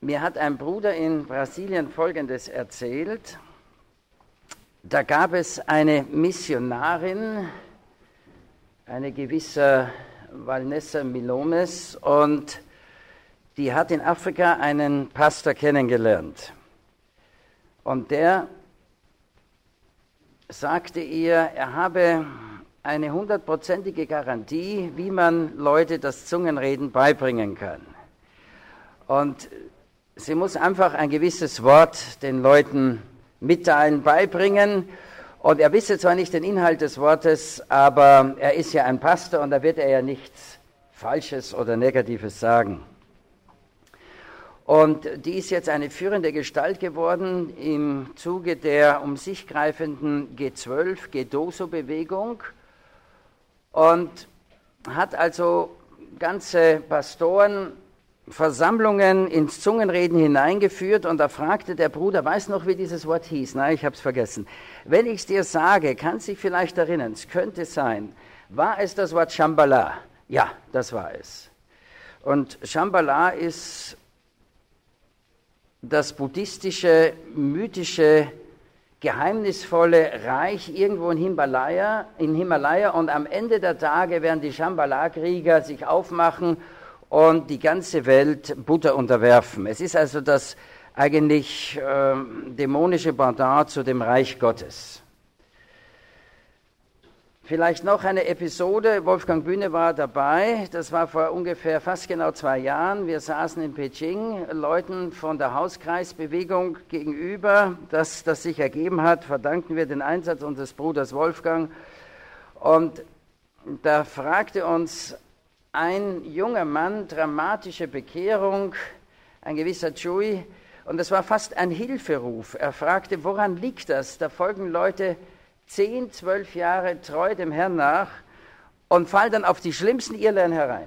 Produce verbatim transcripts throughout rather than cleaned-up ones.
Mir hat ein Bruder in Brasilien Folgendes erzählt. Da gab es eine Missionarin, eine gewisse Valnessa Milomes, und die hat in Afrika einen Pastor kennengelernt. Und der sagte ihr, er habe eine hundertprozentige Garantie, wie man Leute das Zungenreden beibringen kann. Und sie muss einfach ein gewisses Wort den Leuten mitteilen, beibringen. Und er wisse zwar nicht den Inhalt des Wortes, aber er ist ja ein Pastor und da wird er ja nichts Falsches oder Negatives sagen. Und die ist jetzt eine führende Gestalt geworden im Zuge der um sich greifenden G zwölf, Gedoso-Bewegung und hat also ganze Pastoren Versammlungen ins Zungenreden hineingeführt, und da fragte der Bruder, weiß noch, wie dieses Wort hieß? Nein, ich habe es vergessen. Wenn ich es dir sage, kannst du dich vielleicht erinnern, es könnte sein, war es das Wort Shambhala? Ja, das war es. Und Shambhala ist das buddhistische, mythische, geheimnisvolle Reich irgendwo in Himalaya, in Himalaya, und am Ende der Tage werden die Shambhala-Krieger sich aufmachen und die ganze Welt Buddha unterwerfen. Es ist also das eigentlich äh, dämonische Pendant zu dem Reich Gottes. Vielleicht noch eine Episode, Wolfgang Bühne war dabei, das war vor ungefähr fast genau zwei Jahren. Wir saßen in Peking, Leuten von der Hauskreisbewegung gegenüber. Dass das sich ergeben hat, verdanken wir den Einsatz unseres Bruders Wolfgang. Und da fragte uns ein junger Mann, dramatische Bekehrung, ein gewisser Chui, und es war fast ein Hilferuf. Er fragte, woran liegt das? Da folgen Leute zehn, zwölf Jahre treu dem Herrn nach und fallen dann auf die schlimmsten Irrlehren herein.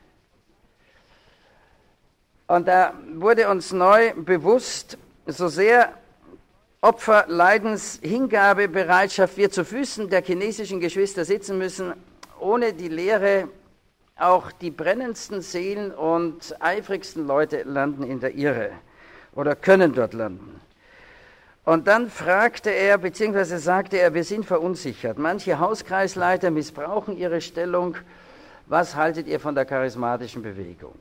Und da wurde uns neu bewusst, so sehr Opfer, Leidens, Hingabe, Bereitschaft wir zu Füßen der chinesischen Geschwister sitzen müssen, ohne die Lehre. Auch die brennendsten Seelen und eifrigsten Leute landen in der Irre oder können dort landen. Und dann fragte er, beziehungsweise sagte er, wir sind verunsichert. Manche Hauskreisleiter missbrauchen ihre Stellung. Was haltet ihr von der charismatischen Bewegung?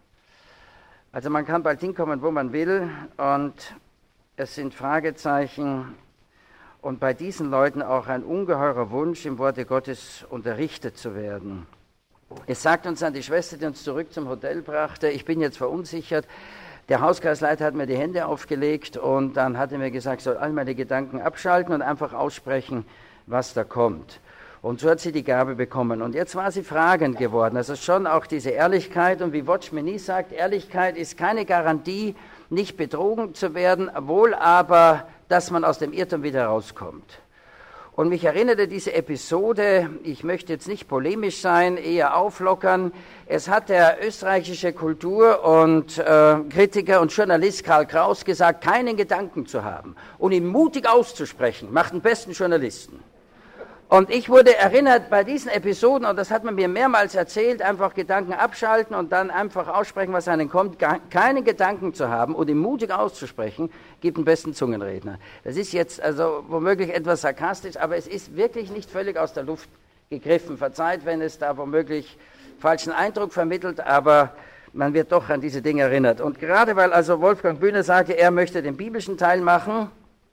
Also man kann bald hinkommen, wo man will, und es sind Fragezeichen und bei diesen Leuten auch ein ungeheurer Wunsch, im Worte Gottes unterrichtet zu werden. Es sagt uns dann die Schwester, die uns zurück zum Hotel brachte, ich bin jetzt verunsichert. Der Hauskreisleiter hat mir die Hände aufgelegt und dann hat er mir gesagt, ich soll all meine Gedanken abschalten und einfach aussprechen, was da kommt. Und so hat sie die Gabe bekommen. Und jetzt war sie fragend geworden. Also schon auch diese Ehrlichkeit, und wie Watchmeni sagt, Ehrlichkeit ist keine Garantie, nicht betrogen zu werden, wohl aber, dass man aus dem Irrtum wieder rauskommt. Und mich erinnerte diese Episode, ich möchte jetzt nicht polemisch sein, eher auflockern. Es hat der österreichische Kultur- und äh, Kritiker und Journalist Karl Kraus gesagt, keinen Gedanken zu haben und ihn mutig auszusprechen, macht den besten Journalisten. Und ich wurde erinnert bei diesen Episoden, und das hat man mir mehrmals erzählt, einfach Gedanken abschalten und dann einfach aussprechen, was einem kommt, keine Gedanken zu haben und ihn mutig auszusprechen, gibt den besten Zungenredner. Das ist jetzt also womöglich etwas sarkastisch, aber es ist wirklich nicht völlig aus der Luft gegriffen. Verzeiht, wenn es da womöglich falschen Eindruck vermittelt, aber man wird doch an diese Dinge erinnert. Und gerade weil also Wolfgang Bühne sagte, er möchte den biblischen Teil machen,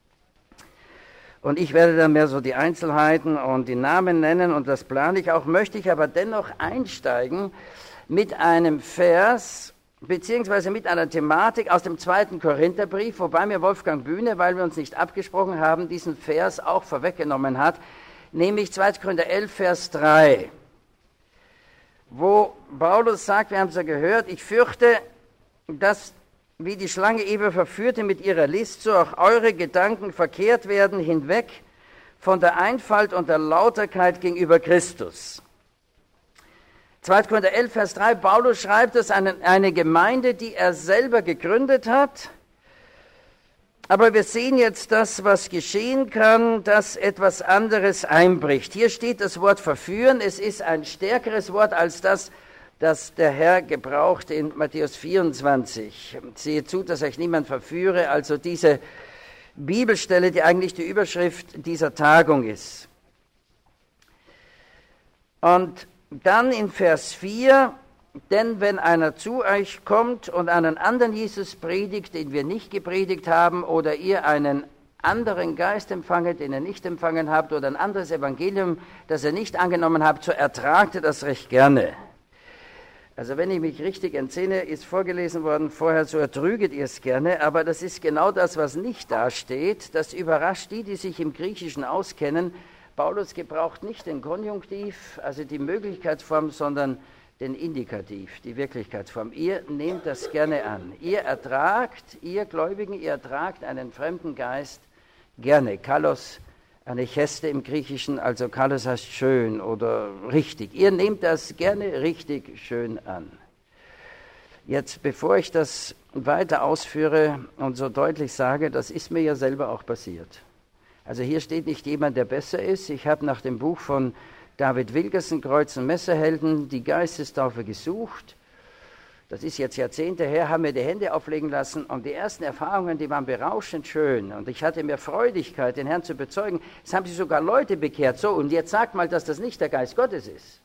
und ich werde dann mehr so die Einzelheiten und die Namen nennen, und das plane ich auch, möchte ich aber dennoch einsteigen mit einem Vers, beziehungsweise mit einer Thematik aus dem zweiten Korintherbrief, wobei mir Wolfgang Bühne, weil wir uns nicht abgesprochen haben, diesen Vers auch vorweggenommen hat, nämlich zweiter Korinther elf, Vers drei, wo Paulus sagt, wir haben es ja gehört, ich fürchte, dass wie die Schlange Eva verführte mit ihrer List, so auch eure Gedanken verkehrt werden hinweg von der Einfalt und der Lauterkeit gegenüber Christus. zweiter Korinther elf, Vers drei, Paulus schreibt es an eine Gemeinde, die er selber gegründet hat. Aber wir sehen jetzt das, was geschehen kann, dass etwas anderes einbricht. Hier steht das Wort verführen, es ist ein stärkeres Wort als das, das der Herr gebraucht in Matthäus vierundzwanzig. Seht zu, dass euch niemand verführe, also diese Bibelstelle, die eigentlich die Überschrift dieser Tagung ist. Und dann in Vers vier, denn wenn einer zu euch kommt und einen anderen Jesus predigt, den wir nicht gepredigt haben, oder ihr einen anderen Geist empfanget, den ihr nicht empfangen habt, oder ein anderes Evangelium, das ihr nicht angenommen habt, so ertragt ihr das recht gerne. Also wenn ich mich richtig entsinne, ist vorgelesen worden vorher, so ertrüget ihr es gerne, aber das ist genau das, was nicht dasteht. Das überrascht die, die sich im Griechischen auskennen. Paulus gebraucht nicht den Konjunktiv, also die Möglichkeitsform, sondern den Indikativ, die Wirklichkeitsform. Ihr nehmt das gerne an. Ihr ertragt, ihr Gläubigen, ihr ertragt einen fremden Geist gerne. Kalos, anecheste im Griechischen, also kalos heißt schön oder richtig. Ihr nehmt das gerne richtig schön an. Jetzt, bevor ich das weiter ausführe und so deutlich sage, das ist mir ja selber auch passiert. Also hier steht nicht jemand, der besser ist. Ich habe nach dem Buch von David Wilkerson, Kreuz- und Messerhelden, die Geistestaufe gesucht. Das ist jetzt Jahrzehnte her, haben mir die Hände auflegen lassen und die ersten Erfahrungen, die waren berauschend schön. Und ich hatte mir Freudigkeit, den Herrn zu bezeugen. Es haben sich sogar Leute bekehrt. So, und jetzt sagt mal, dass das nicht der Geist Gottes ist.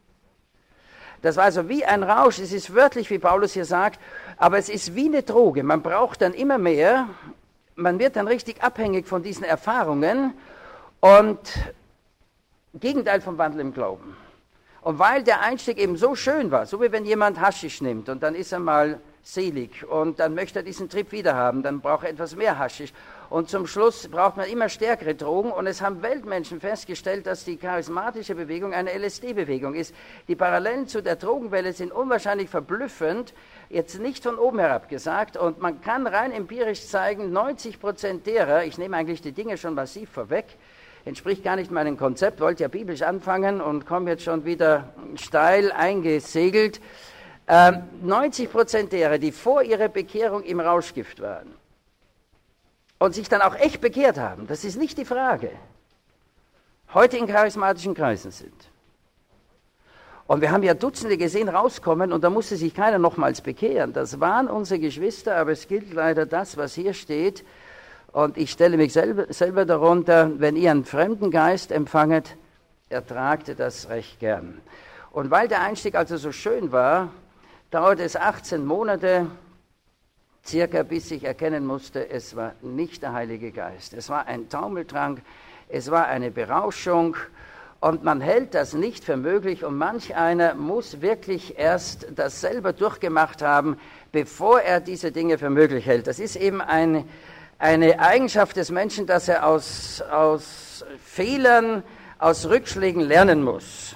Das war also wie ein Rausch. Es ist wörtlich, wie Paulus hier sagt, aber es ist wie eine Droge. Man braucht dann immer mehr. Man wird dann richtig abhängig von diesen Erfahrungen und Gegenteil vom Wandel im Glauben. Und weil der Einstieg eben so schön war, so wie wenn jemand Haschisch nimmt und dann ist er mal selig und dann möchte er diesen Trip wieder haben, dann braucht er etwas mehr Haschisch. Und zum Schluss braucht man immer stärkere Drogen und es haben Weltmenschen festgestellt, dass die charismatische Bewegung eine L S D-Bewegung ist. Die Parallelen zu der Drogenwelle sind unwahrscheinlich verblüffend, jetzt nicht von oben herab gesagt, und man kann rein empirisch zeigen, neunzig Prozent derer, ich nehme eigentlich die Dinge schon massiv vorweg, entspricht gar nicht meinem Konzept, wollte ja biblisch anfangen und komme jetzt schon wieder steil eingesegelt. Ähm, neunzig Prozent derer, die vor ihrer Bekehrung im Rauschgift waren und sich dann auch echt bekehrt haben, das ist nicht die Frage, heute in charismatischen Kreisen sind. Und wir haben ja Dutzende gesehen rauskommen und da musste sich keiner nochmals bekehren. Das waren unsere Geschwister, aber es gilt leider das, was hier steht. Und ich stelle mich selber, selber darunter, wenn ihr einen fremden Geist empfanget, ertragt ihr das recht gern. Und weil der Einstieg also so schön war, dauerte es achtzehn Monate, circa bis ich erkennen musste, es war nicht der Heilige Geist. Es war ein Taumeltrank, es war eine Berauschung und man hält das nicht für möglich und manch einer muss wirklich erst das selber durchgemacht haben, bevor er diese Dinge für möglich hält. Das ist eben ein... Eine Eigenschaft des Menschen, dass er aus, aus Fehlern, aus Rückschlägen lernen muss.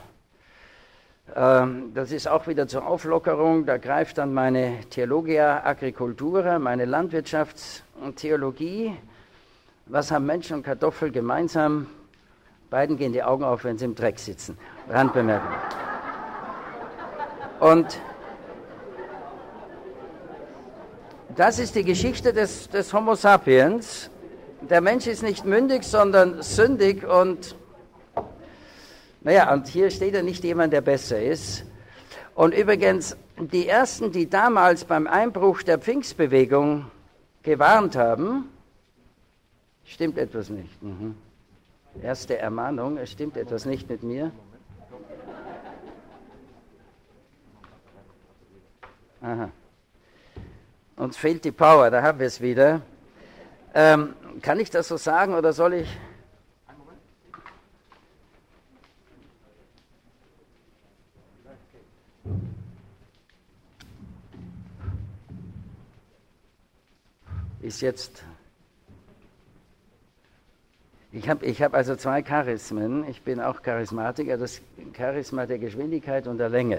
Ähm, das ist auch wieder zur Auflockerung, da greift dann meine Theologia Agricultura, meine Landwirtschaftstheologie. Was haben Menschen und Kartoffel gemeinsam? Beiden gehen die Augen auf, wenn sie im Dreck sitzen. Randbemerkung. Und das ist die Geschichte des, des Homo sapiens. Der Mensch ist nicht mündig, sondern sündig und naja, und hier steht ja nicht jemand, der besser ist. Und übrigens, die Ersten, die damals beim Einbruch der Pfingstbewegung gewarnt haben, stimmt etwas nicht. Mhm. Erste Ermahnung, es stimmt etwas nicht mit mir. Aha. Uns fehlt die Power, da haben wir es wieder. Ähm, kann ich das so sagen oder soll ich? Ist jetzt. Ich habe ich hab also zwei Charismen. Ich bin auch Charismatiker, das Charisma der Geschwindigkeit und der Länge.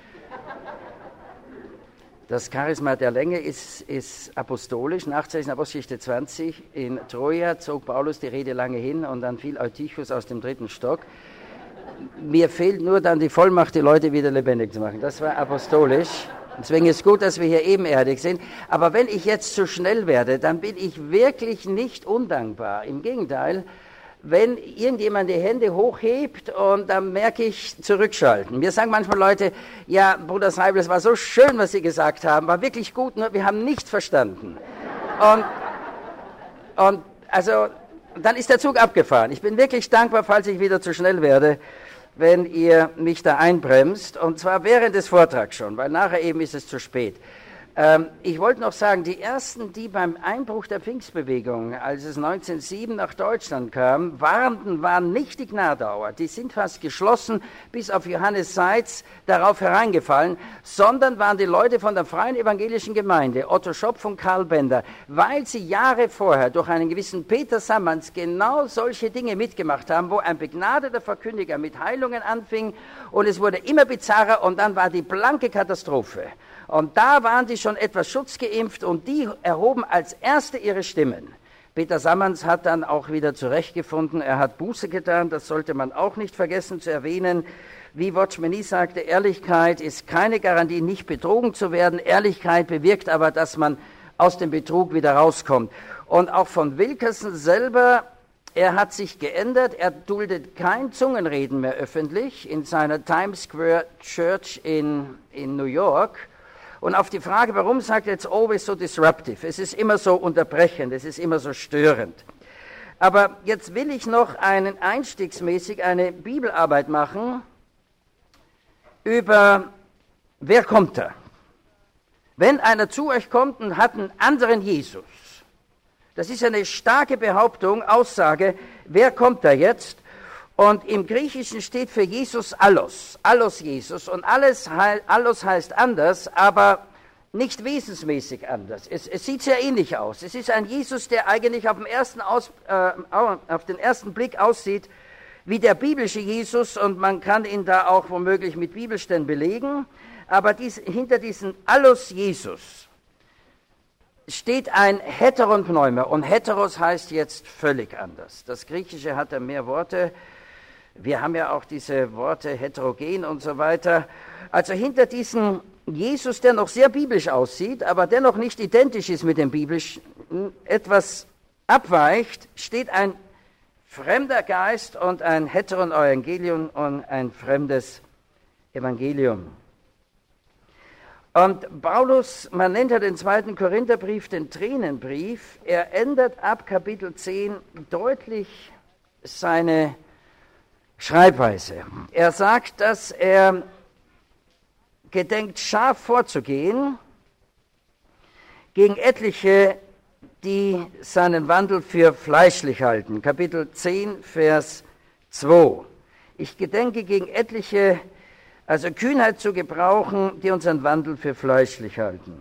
Das Charisma der Länge ist, ist apostolisch. Nachzeichen Apostelgeschichte zwanzig. In Troja zog Paulus die Rede lange hin und dann fiel Eutychus aus dem dritten Stock. Mir fehlt nur dann die Vollmacht, die Leute wieder lebendig zu machen. Das war apostolisch. Deswegen ist es gut, dass wir hier ebenerdig sind. Aber wenn ich jetzt zu schnell werde, dann bin ich wirklich nicht undankbar. Im Gegenteil, wenn irgendjemand die Hände hochhebt und dann merke ich zurückschalten. Mir sagen manchmal Leute, ja, Bruder Seibel, es war so schön, was Sie gesagt haben, war wirklich gut, nur wir haben nichts verstanden. Und, und also, dann ist der Zug abgefahren. Ich bin wirklich dankbar, falls ich wieder zu schnell werde, wenn ihr mich da einbremst, und zwar während des Vortrags schon, weil nachher eben ist es zu spät. Ähm, ich wollte noch sagen, die ersten, die beim Einbruch der Pfingstbewegung, als es neunzehnhundertsieben nach Deutschland kam, warnten, waren nicht die Gnadauer. Die sind fast geschlossen, bis auf Johannes Seitz, darauf hereingefallen, sondern waren die Leute von der Freien Evangelischen Gemeinde, Otto Schopf und Karl Bender, weil sie Jahre vorher durch einen gewissen Peter Sammanns genau solche Dinge mitgemacht haben, wo ein begnadeter Verkündiger mit Heilungen anfing und es wurde immer bizarrer und dann war die blanke Katastrophe. Und da waren die schon etwas schutzgeimpft und die erhoben als Erste ihre Stimmen. Peter Sammanns hat dann auch wieder zurechtgefunden, er hat Buße getan, das sollte man auch nicht vergessen zu erwähnen. Wie Watchman Nee sagte, Ehrlichkeit ist keine Garantie, nicht betrogen zu werden. Ehrlichkeit bewirkt aber, dass man aus dem Betrug wieder rauskommt. Und auch von Wilkerson selber, er hat sich geändert, er duldet kein Zungenreden mehr öffentlich in seiner Times Square Church in, in New York. Und auf die Frage, warum, sagt er, it's always so disruptive. Es ist immer so unterbrechend, es ist immer so störend. Aber jetzt will ich noch einen einstiegsmäßig eine Bibelarbeit machen über, wer kommt da? Wenn einer zu euch kommt und hat einen anderen Jesus, das ist eine starke Behauptung, Aussage, wer kommt da jetzt? Und im Griechischen steht für Jesus Allos, Allos Jesus. Und alles, Allos heißt anders, aber nicht wesensmäßig anders. Es, es sieht sehr ähnlich aus. Es ist ein Jesus, der eigentlich auf, dem ersten aus, äh, auf den ersten Blick aussieht wie der biblische Jesus. Und man kann ihn da auch womöglich mit Bibelstellen belegen. Aber dies, hinter diesem Allos Jesus steht ein Heteron Pneuma. Und Heteros heißt jetzt völlig anders. Das Griechische hat da mehr Worte. Wir haben ja auch diese Worte heterogen und so weiter. Also hinter diesem Jesus, der noch sehr biblisch aussieht, aber dennoch nicht identisch ist mit dem biblischen, etwas abweicht, steht ein fremder Geist und ein heteron Evangelium und ein fremdes Evangelium. Und Paulus, man nennt ja den zweiten Korintherbrief den Tränenbrief, er ändert ab Kapitel zehn deutlich seine Schreibweise. Er sagt, dass er gedenkt, scharf vorzugehen gegen etliche, die seinen Wandel für fleischlich halten. Kapitel zehn, Vers zwei. Ich gedenke gegen etliche, also Kühnheit zu gebrauchen, die unseren Wandel für fleischlich halten.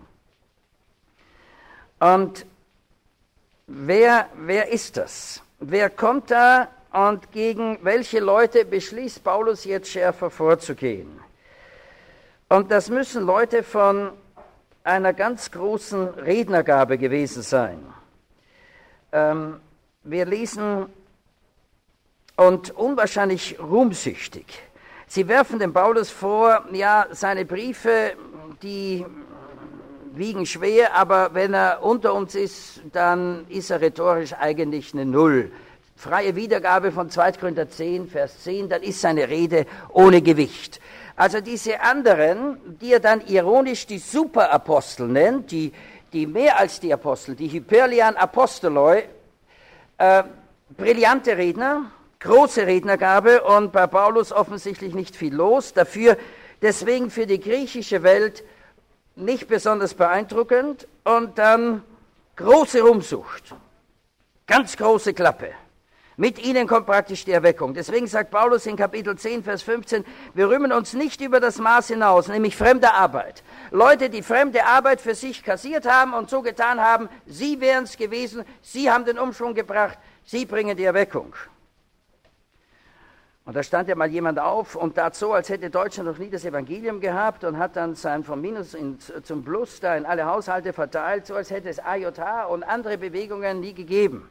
Und wer, wer ist das? Wer kommt da? Und gegen welche Leute beschließt Paulus jetzt schärfer vorzugehen? Und das müssen Leute von einer ganz großen Rednergabe gewesen sein. Ähm, wir lesen, und unwahrscheinlich ruhmsüchtig. Sie werfen dem Paulus vor, ja, seine Briefe, die wiegen schwer, aber wenn er unter uns ist, dann ist er rhetorisch eigentlich eine Null. Freie Wiedergabe von zweiter Korinther zehn, Vers zehn, dann ist seine Rede ohne Gewicht. Also diese anderen, die er dann ironisch die Superapostel nennt, die, die mehr als die Apostel, die Hyperlian Apostoloi, äh, brillante Redner, große Rednergabe und bei Paulus offensichtlich nicht viel los, dafür deswegen für die griechische Welt nicht besonders beeindruckend und dann große Ruhmsucht, ganz große Klappe. Mit ihnen kommt praktisch die Erweckung. Deswegen sagt Paulus in Kapitel zehn, Vers fünfzehn, wir rühmen uns nicht über das Maß hinaus, nämlich fremde Arbeit. Leute, die fremde Arbeit für sich kassiert haben und so getan haben, sie wären es gewesen, sie haben den Umschwung gebracht, sie bringen die Erweckung. Und da stand ja mal jemand auf und tat so, als hätte Deutschland noch nie das Evangelium gehabt und hat dann sein vom Minus in, zum Plus da in alle Haushalte verteilt, so als hätte es A J H und andere Bewegungen nie gegeben.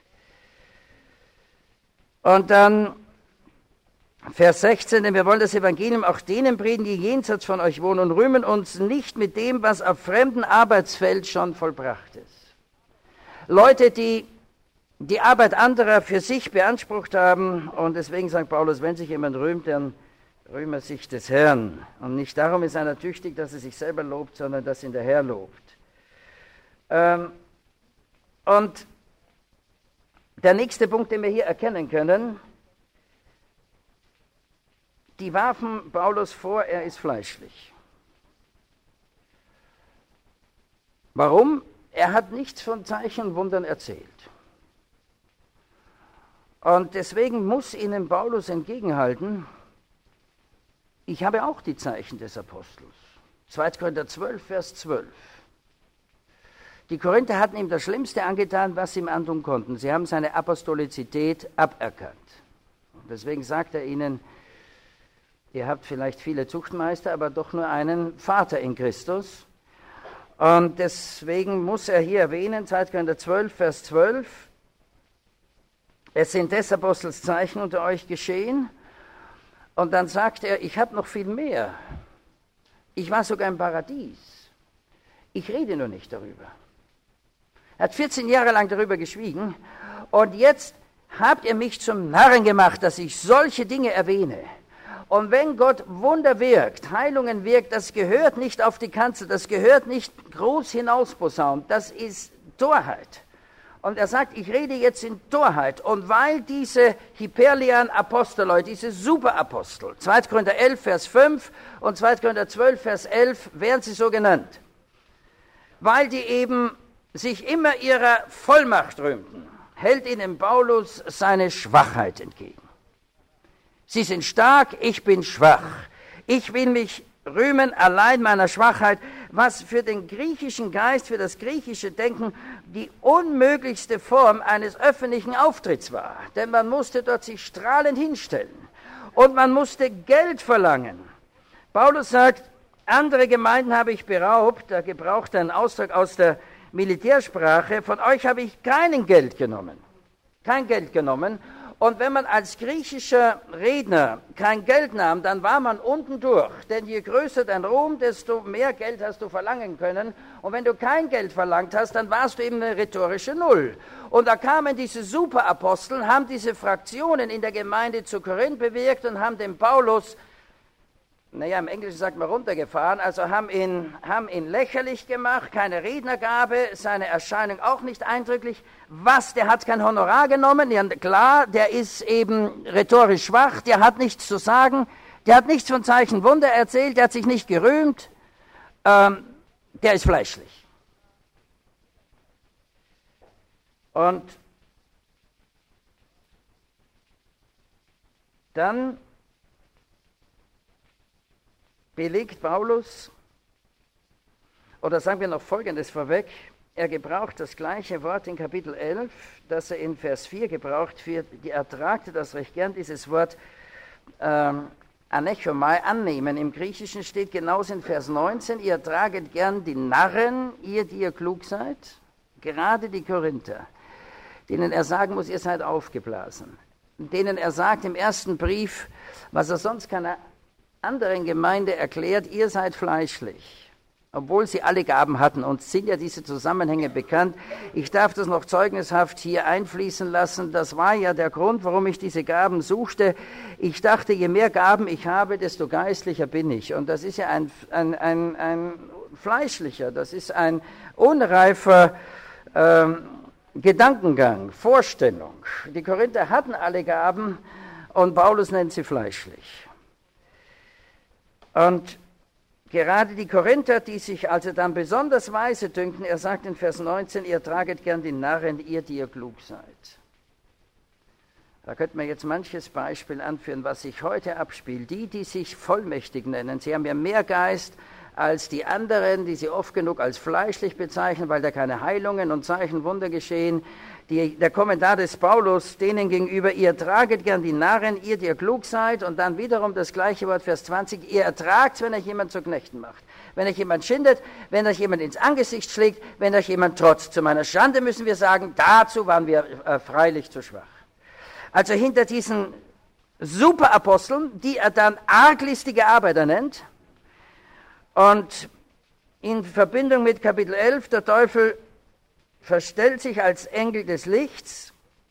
Und dann Vers sechzehn, denn wir wollen das Evangelium auch denen predigen, die jenseits von euch wohnen und rühmen uns nicht mit dem, was auf fremdem Arbeitsfeld schon vollbracht ist. Leute, die die Arbeit anderer für sich beansprucht haben. Und deswegen sagt Paulus, wenn sich jemand rühmt, dann rühme sich des Herrn. Und nicht darum ist einer tüchtig, dass er sich selber lobt, sondern dass ihn der Herr lobt. Ähm, und der nächste Punkt, den wir hier erkennen können, die warfen Paulus vor, er ist fleischlich. Warum? Er hat nichts von Zeichen und Wundern erzählt. Und deswegen muss ihnen Paulus entgegenhalten, ich habe auch die Zeichen des Apostels. zweiter Korinther zwölf, Vers zwölf. Die Korinther hatten ihm das Schlimmste angetan, was sie ihm antun konnten. Sie haben seine Apostolizität aberkannt. Und deswegen sagt er ihnen, ihr habt vielleicht viele Zuchtmeister, aber doch nur einen Vater in Christus. Und deswegen muss er hier erwähnen, zweiter Korinther zwölf, Vers zwölf, es sind des Apostels Zeichen unter euch geschehen. Und dann sagt er, ich habe noch viel mehr. Ich war sogar im Paradies. Ich rede nur nicht darüber. Er hat vierzehn Jahre lang darüber geschwiegen. Und jetzt habt ihr mich zum Narren gemacht, dass ich solche Dinge erwähne. Und wenn Gott Wunder wirkt, Heilungen wirkt, das gehört nicht auf die Kanzel, das gehört nicht groß hinausposaunt, das ist Torheit. Und er sagt, ich rede jetzt in Torheit. Und weil diese Hyperlian-Apostoloi, diese Superapostel, zweiter Korinther elf, Vers fünf und zweiter Korinther zwölf, Vers elf, werden sie so genannt, weil die eben sich immer ihrer Vollmacht rühmten, hält ihnen Paulus seine Schwachheit entgegen. Sie sind stark, ich bin schwach. Ich will mich rühmen allein meiner Schwachheit, was für den griechischen Geist, für das griechische Denken die unmöglichste Form eines öffentlichen Auftritts war. Denn man musste dort sich strahlend hinstellen und man musste Geld verlangen. Paulus sagt, andere Gemeinden habe ich beraubt, da gebraucht er einen Ausdruck aus der Militärsprache, von euch habe ich kein Geld genommen. Kein Geld genommen. Und wenn man als griechischer Redner kein Geld nahm, dann war man unten durch. Denn je größer dein Ruhm, desto mehr Geld hast du verlangen können. Und wenn du kein Geld verlangt hast, dann warst du eben eine rhetorische Null. Und da kamen diese Superapostel, haben diese Fraktionen in der Gemeinde zu Korinth bewirkt und haben den Paulus, naja, im Englischen sagt man runtergefahren, also haben ihn, haben ihn lächerlich gemacht, keine Rednergabe, seine Erscheinung auch nicht eindrücklich. Was, der hat kein Honorar genommen? Ja, klar, der ist eben rhetorisch schwach, der hat nichts zu sagen, der hat nichts von Zeichen Wunder erzählt, der hat sich nicht gerühmt, ähm, der ist fleischlich. Und dann belegt Paulus, oder sagen wir noch Folgendes vorweg, er gebraucht das gleiche Wort in Kapitel elf, das er in Vers vier gebraucht wird. Er tragte das recht gern, dieses Wort ähm, anechomai, annehmen. Im Griechischen steht genauso in Vers neunzehn, ihr traget gern die Narren, ihr, die ihr klug seid, gerade die Korinther, denen er sagen muss, ihr seid aufgeblasen, denen er sagt im ersten Brief, was er sonst keiner anderen Gemeinde erklärt, ihr seid fleischlich, obwohl sie alle Gaben hatten. Uns sind ja diese Zusammenhänge bekannt. Ich darf das noch zeugnishaft hier einfließen lassen. Das war ja der Grund, warum ich diese Gaben suchte. Ich dachte, je mehr Gaben ich habe, desto geistlicher bin ich. Und das ist ja ein, ein, ein, ein fleischlicher, das ist ein unreifer ähm, Gedankengang, Vorstellung. Die Korinther hatten alle Gaben und Paulus nennt sie fleischlich. Und gerade die Korinther, die sich also dann besonders weise dünken, er sagt in Vers neunzehn, ihr traget gern die Narren, ihr, die ihr klug seid. Da könnte man jetzt manches Beispiel anführen, was sich heute abspielt. Die, die sich vollmächtig nennen, sie haben ja mehr Geist als die anderen, die sie oft genug als fleischlich bezeichnen, weil da keine Heilungen und Zeichen, Wunder geschehen. Die, der Kommentar des Paulus denen gegenüber, ihr traget gern die Narren, ihr, die ihr klug seid, und dann wiederum das gleiche Wort, Vers zwanzig, ihr ertragt, wenn euch jemand zu Knechten macht, wenn euch jemand schindet, wenn euch jemand ins Angesicht schlägt, wenn euch jemand trotzt. Zu meiner Schande müssen wir sagen, dazu waren wir äh, freilich zu schwach. Also hinter diesen Superaposteln, die er dann arglistige Arbeiter nennt, und in Verbindung mit Kapitel elf, der Teufel verstellt sich als Engel des Lichts,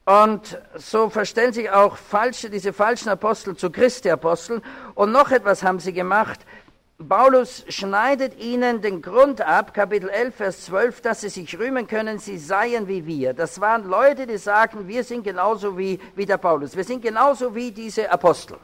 Und so verstellen sich auch falsche, diese falschen Apostel zu Christi-Aposteln. Und noch etwas haben sie gemacht. Paulus schneidet ihnen den Grund ab, Kapitel elf, Vers zwölf, dass sie sich rühmen können, sie seien wie wir. Das waren Leute, die sagten, wir sind genauso wie, wie der Paulus. Wir sind genauso wie diese Apostel.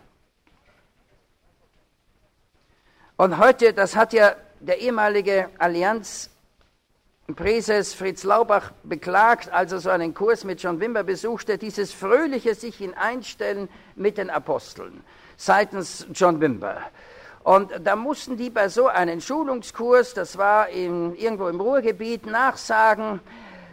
Und heute, das hat ja der ehemalige Allianz-Präses Fritz Laubach beklagt, als er so einen Kurs mit John Wimber besuchte, dieses fröhliche sich hineinstellen mit den Aposteln seitens John Wimber. Und da mussten die bei so einem Schulungskurs, das war in, irgendwo im Ruhrgebiet, nachsagen,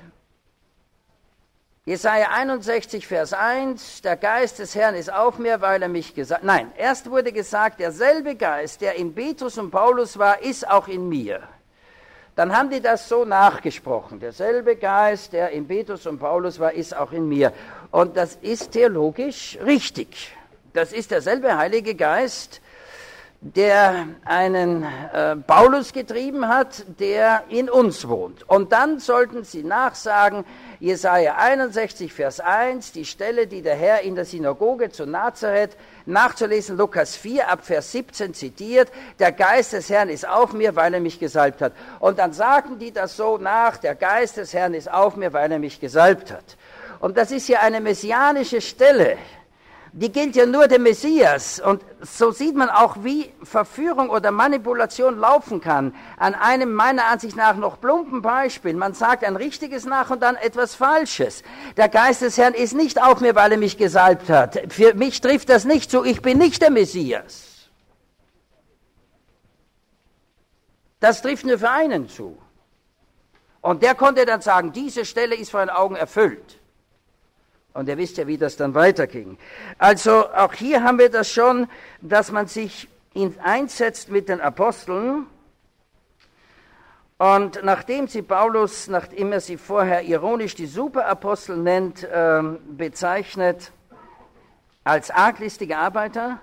Jesaja einundsechzig, Vers eins, der Geist des Herrn ist auf mir, weil er mich gesagt hat. Nein, erst wurde gesagt, derselbe Geist, der in Petrus und Paulus war, ist auch in mir. Dann haben die das so nachgesprochen. Derselbe Geist, der in Petrus und Paulus war, ist auch in mir. Und das ist theologisch richtig. Das ist derselbe Heilige Geist, der einen äh, Paulus getrieben hat, der in uns wohnt. Und dann sollten sie nachsagen, Jesaja einundsechzig, Vers eins, die Stelle, die der Herr in der Synagoge zu Nazareth, nachzulesen, Lukas vier, ab Vers siebzehn zitiert, der Geist des Herrn ist auf mir, weil er mich gesalbt hat. Und dann sagten die das so nach, der Geist des Herrn ist auf mir, weil er mich gesalbt hat. Und das ist hier eine messianische Stelle. Die gilt ja nur dem Messias. Und so sieht man auch, wie Verführung oder Manipulation laufen kann. An einem meiner Ansicht nach noch plumpen Beispiel. Man sagt ein Richtiges nach und dann etwas Falsches. Der Geist des Herrn ist nicht auf mir, weil er mich gesalbt hat. Für mich trifft das nicht zu. Ich bin nicht der Messias. Das trifft nur für einen zu. Und der konnte dann sagen, diese Stelle ist vor den Augen erfüllt. Und ihr wisst ja, wie das dann weiterging. Also auch hier haben wir das schon, dass man sich einsetzt mit den Aposteln. Und nachdem sie Paulus, nachdem er sie vorher ironisch die Superapostel nennt, äh, bezeichnet als arglistige Arbeiter,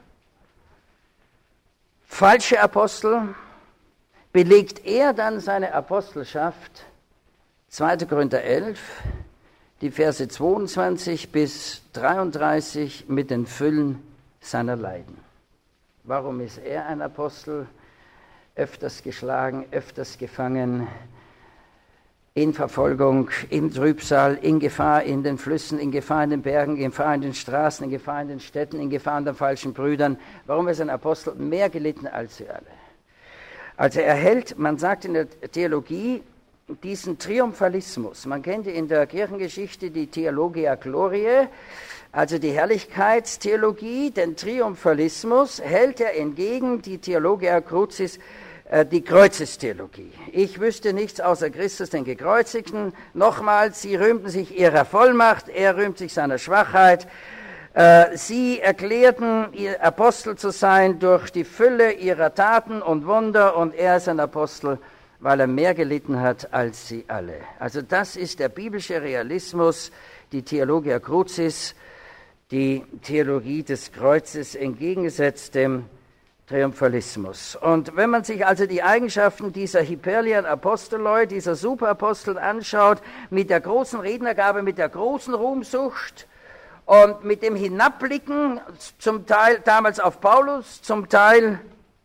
falsche Apostel, belegt er dann seine Apostelschaft, zweiter Korinther elf, die Verse zweiundzwanzig bis dreiunddreißig mit den Füllen seiner Leiden. Warum ist er ein Apostel? Öfters geschlagen, öfters gefangen, in Verfolgung, in Trübsal, in Gefahr in den Flüssen, in Gefahr in den Bergen, in Gefahr in den Straßen, in Gefahr in den Städten, in Gefahr an den falschen Brüdern. Warum ist ein Apostel? Mehr gelitten als sie alle. Also er hält, man sagt in der Theologie, diesen Triumphalismus. Man kennt in der Kirchengeschichte die Theologia Gloriae, also die Herrlichkeitstheologie, den Triumphalismus hält er entgegen, die Theologia Crucis, äh, die Kreuzestheologie. Ich wüsste nichts außer Christus, den Gekreuzigten. Nochmals, sie rühmten sich ihrer Vollmacht, er rühmt sich seiner Schwachheit. Äh, sie erklärten, ihr Apostel zu sein durch die Fülle ihrer Taten und Wunder, und er ist ein Apostel, weil er mehr gelitten hat als sie alle. Also das ist der biblische Realismus, die Theologia Crucis, die Theologie des Kreuzes, entgegengesetzt dem Triumphalismus. Und wenn man sich also die Eigenschaften dieser Hyperlian Apostoloi, dieser Superapostel anschaut, mit der großen Rednergabe, mit der großen Ruhmsucht und mit dem Hinabblicken, zum Teil damals auf Paulus, zum Teil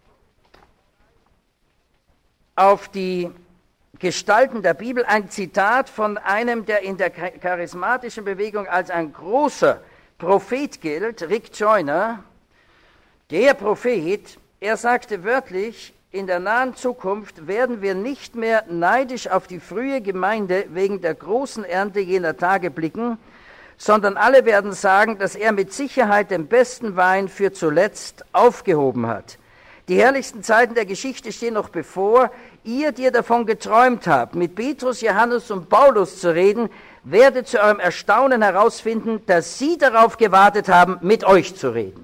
auf die Gestalten der Bibel, ein Zitat von einem, der in der charismatischen Bewegung als ein großer Prophet gilt, Rick Joyner. Der Prophet, er sagte wörtlich, in der nahen Zukunft werden wir nicht mehr neidisch auf die frühe Gemeinde wegen der großen Ernte jener Tage blicken, sondern alle werden sagen, dass er mit Sicherheit den besten Wein für zuletzt aufgehoben hat. Die herrlichsten Zeiten der Geschichte stehen noch bevor. Ihr, die ihr davon geträumt habt, mit Petrus, Johannes und Paulus zu reden, werdet zu eurem Erstaunen herausfinden, dass sie darauf gewartet haben, mit euch zu reden.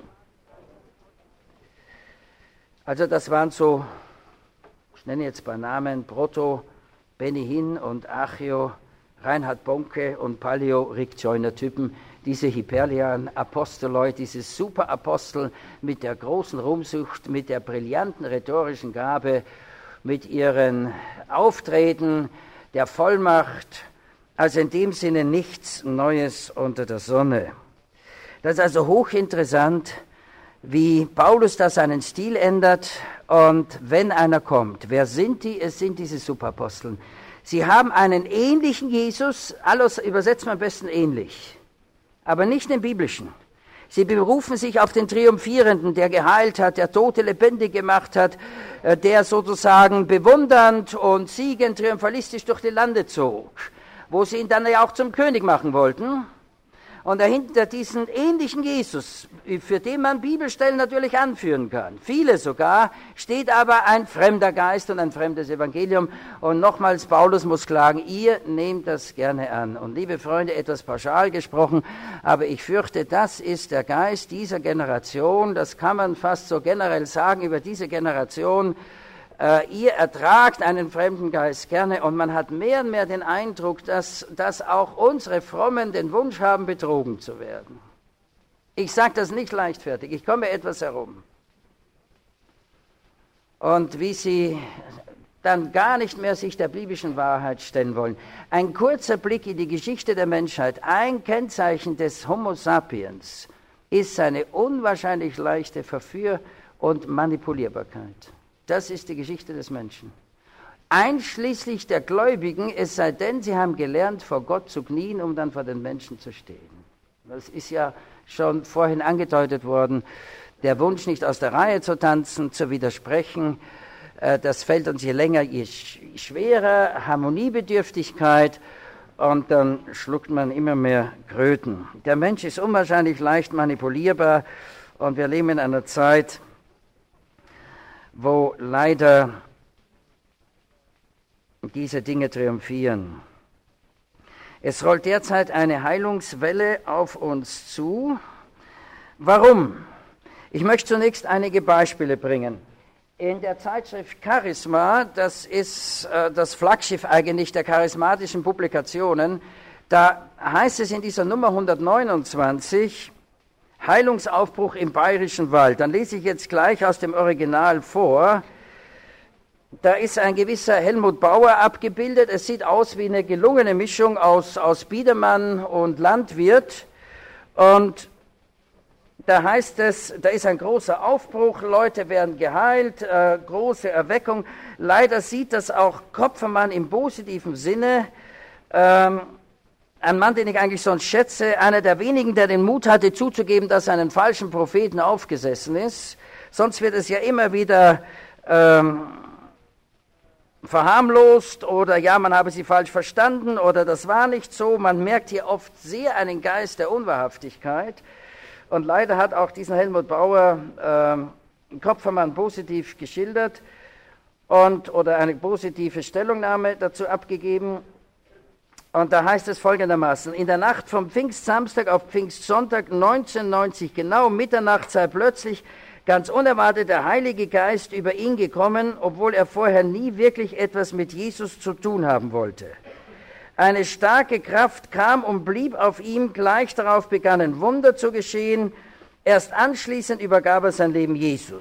Also das waren so, ich nenne jetzt bei Namen, Proto, Benny Hinn und Achio, Reinhard Bonke und Palio Rick Joyner Typen, diese Hyperlian Apostoloi, diese Superapostel mit der großen Ruhmsucht, mit der brillanten rhetorischen Gabe, mit ihren Auftreten der Vollmacht, Also in dem Sinne nichts Neues unter der Sonne. Das ist also hochinteressant, wie Paulus da seinen Stil ändert. Und wenn einer kommt, wer sind die? Es sind diese Subaposteln. Sie haben einen ähnlichen Jesus, alles übersetzt man am besten ähnlich, aber nicht den biblischen. Sie berufen sich auf den Triumphierenden, der geheilt hat, der Tote lebendig gemacht hat, der sozusagen bewundernd und siegend triumphalistisch durch die Lande zog, wo sie ihn dann ja auch zum König machen wollten. Und dahinter diesen ähnlichen Jesus, für den man Bibelstellen natürlich anführen kann, viele sogar, steht aber ein fremder Geist und ein fremdes Evangelium. Und nochmals, Paulus muss klagen, ihr nehmt das gerne an. Und liebe Freunde, etwas pauschal gesprochen, aber ich fürchte, das ist der Geist dieser Generation, das kann man fast so generell sagen über diese Generation. Äh, ihr ertragt einen fremden Geist gerne und man hat mehr und mehr den Eindruck, dass, dass auch unsere Frommen den Wunsch haben, betrogen zu werden. Ich sage das nicht leichtfertig, ich komme etwas herum. Und wie sie dann gar nicht mehr sich der biblischen Wahrheit stellen wollen. Ein kurzer Blick in die Geschichte der Menschheit. Ein Kennzeichen des Homo sapiens ist seine unwahrscheinlich leichte Verführ- und Manipulierbarkeit. Das ist die Geschichte des Menschen. Einschließlich der Gläubigen, es sei denn, sie haben gelernt, vor Gott zu knien, um dann vor den Menschen zu stehen. Das ist ja schon vorhin angedeutet worden. Der Wunsch, nicht aus der Reihe zu tanzen, zu widersprechen, das fällt uns je länger, je schwerer. Harmoniebedürftigkeit und dann schluckt man immer mehr Kröten. Der Mensch ist unwahrscheinlich leicht manipulierbar und wir leben in einer Zeit, wo leider diese Dinge triumphieren. Es rollt derzeit eine Heilungswelle auf uns zu. Warum? Ich möchte zunächst einige Beispiele bringen. In der Zeitschrift Charisma, das ist äh, das Flaggschiff eigentlich der charismatischen Publikationen, da heißt es in dieser Nummer hundertneunundzwanzig, Heilungsaufbruch im Bayerischen Wald. Dann lese ich jetzt gleich aus dem Original vor. Da ist ein gewisser Helmut Bauer abgebildet. Es sieht aus wie eine gelungene Mischung aus, aus Biedermann und Landwirt. Und da heißt es, da ist ein großer Aufbruch, Leute werden geheilt, äh, große Erweckung. Leider sieht das auch Kopfermann im positiven Sinne. Ähm, Ein Mann, den ich eigentlich sonst schätze, einer der wenigen, der den Mut hatte zuzugeben, dass er einen falschen Propheten aufgesessen ist. Sonst wird es ja immer wieder ähm, verharmlost oder ja, man habe sie falsch verstanden oder das war nicht so. Man merkt hier oft sehr einen Geist der Unwahrhaftigkeit. Und leider hat auch diesen Helmut Bauer ähm, Kopfermann positiv geschildert und oder eine positive Stellungnahme dazu abgegeben. Und da heißt es folgendermaßen, in der Nacht vom Pfingstsamstag auf Pfingstsonntag neunzehnhundertneunzig, genau Mitternacht, sei plötzlich ganz unerwartet der Heilige Geist über ihn gekommen, obwohl er vorher nie wirklich etwas mit Jesus zu tun haben wollte. Eine starke Kraft kam und blieb auf ihm, gleich darauf begannen Wunder zu geschehen, erst anschließend übergab er sein Leben Jesus.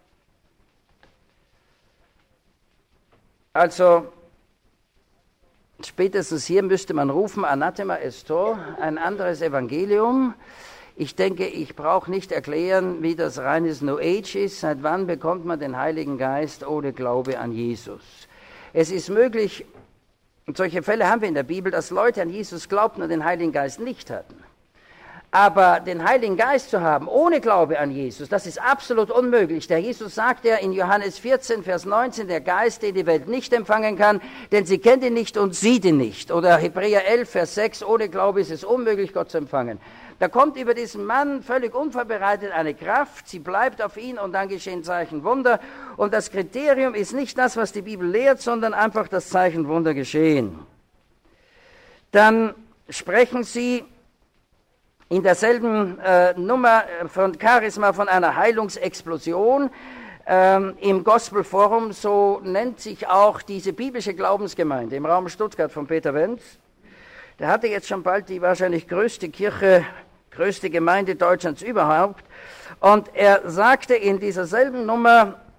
Also, spätestens hier müsste man rufen, Anathema esto, ein anderes Evangelium. Ich denke, ich brauche nicht erklären, wie das reines New Age ist. Seit wann bekommt man den Heiligen Geist ohne Glaube an Jesus? Es ist möglich, und solche Fälle haben wir in der Bibel, dass Leute an Jesus glaubten und den Heiligen Geist nicht hatten. Aber den Heiligen Geist zu haben, ohne Glaube an Jesus, das ist absolut unmöglich. Der Jesus sagt ja in Johannes vierzehn, Vers neunzehn, der Geist, den die Welt nicht empfangen kann, denn sie kennt ihn nicht und sieht ihn nicht. Oder Hebräer elf, Vers sechs, ohne Glaube ist es unmöglich, Gott zu empfangen. Da kommt über diesen Mann völlig unvorbereitet eine Kraft, sie bleibt auf ihn und dann geschehen Zeichen, Wunder. Und das Kriterium ist nicht das, was die Bibel lehrt, sondern einfach das Zeichen, Wunder geschehen. Dann sprechen sie in derselben äh, Nummer von Charisma von einer Heilungsexplosion. Ähm, Im Gospel Forum, so nennt sich auch diese biblische Glaubensgemeinde im Raum Stuttgart von Peter Wenz. Der hatte jetzt schon bald die wahrscheinlich größte Kirche, größte Gemeinde Deutschlands überhaupt. Und er sagte in dieser selben Nummer,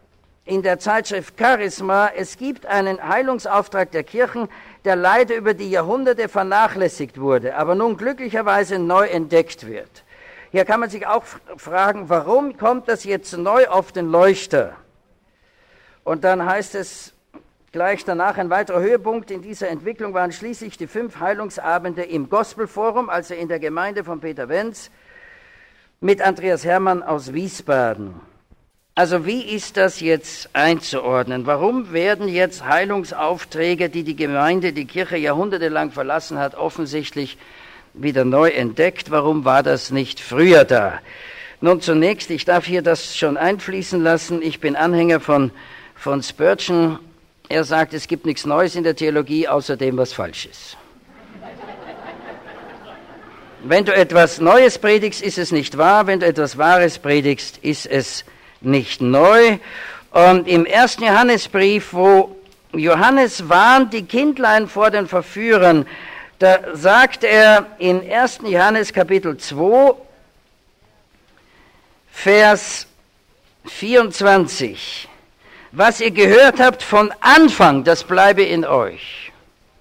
in der Zeitschrift Charisma, es gibt einen Heilungsauftrag der Kirchen, der leider über die Jahrhunderte vernachlässigt wurde, aber nun glücklicherweise neu entdeckt wird. Hier kann man sich auch fragen, warum kommt das jetzt neu auf den Leuchter? Und dann heißt es gleich danach, ein weiterer Höhepunkt in dieser Entwicklung waren schließlich die fünf Heilungsabende im Gospelforum, also in der Gemeinde von Peter Wenz, mit Andreas Hermann aus Wiesbaden. Also wie ist das jetzt einzuordnen? Warum werden jetzt Heilungsaufträge, die die Gemeinde, die Kirche jahrhundertelang verlassen hat, offensichtlich wieder neu entdeckt? Warum war das nicht früher da? Nun zunächst, ich darf hier das schon einfließen lassen, ich bin Anhänger von, von Spurgeon. Er sagt, es gibt nichts Neues in der Theologie, außer dem, was falsch ist. Wenn du etwas Neues predigst, ist es nicht wahr. Wenn du etwas Wahres predigst, ist es nicht neu. Und im ersten Johannesbrief, wo Johannes warnt die Kindlein vor den Verführern, da sagt er in ersten Johannes Kapitel zwei, Vers vierundzwanzig, was ihr gehört habt von Anfang, das bleibe in euch.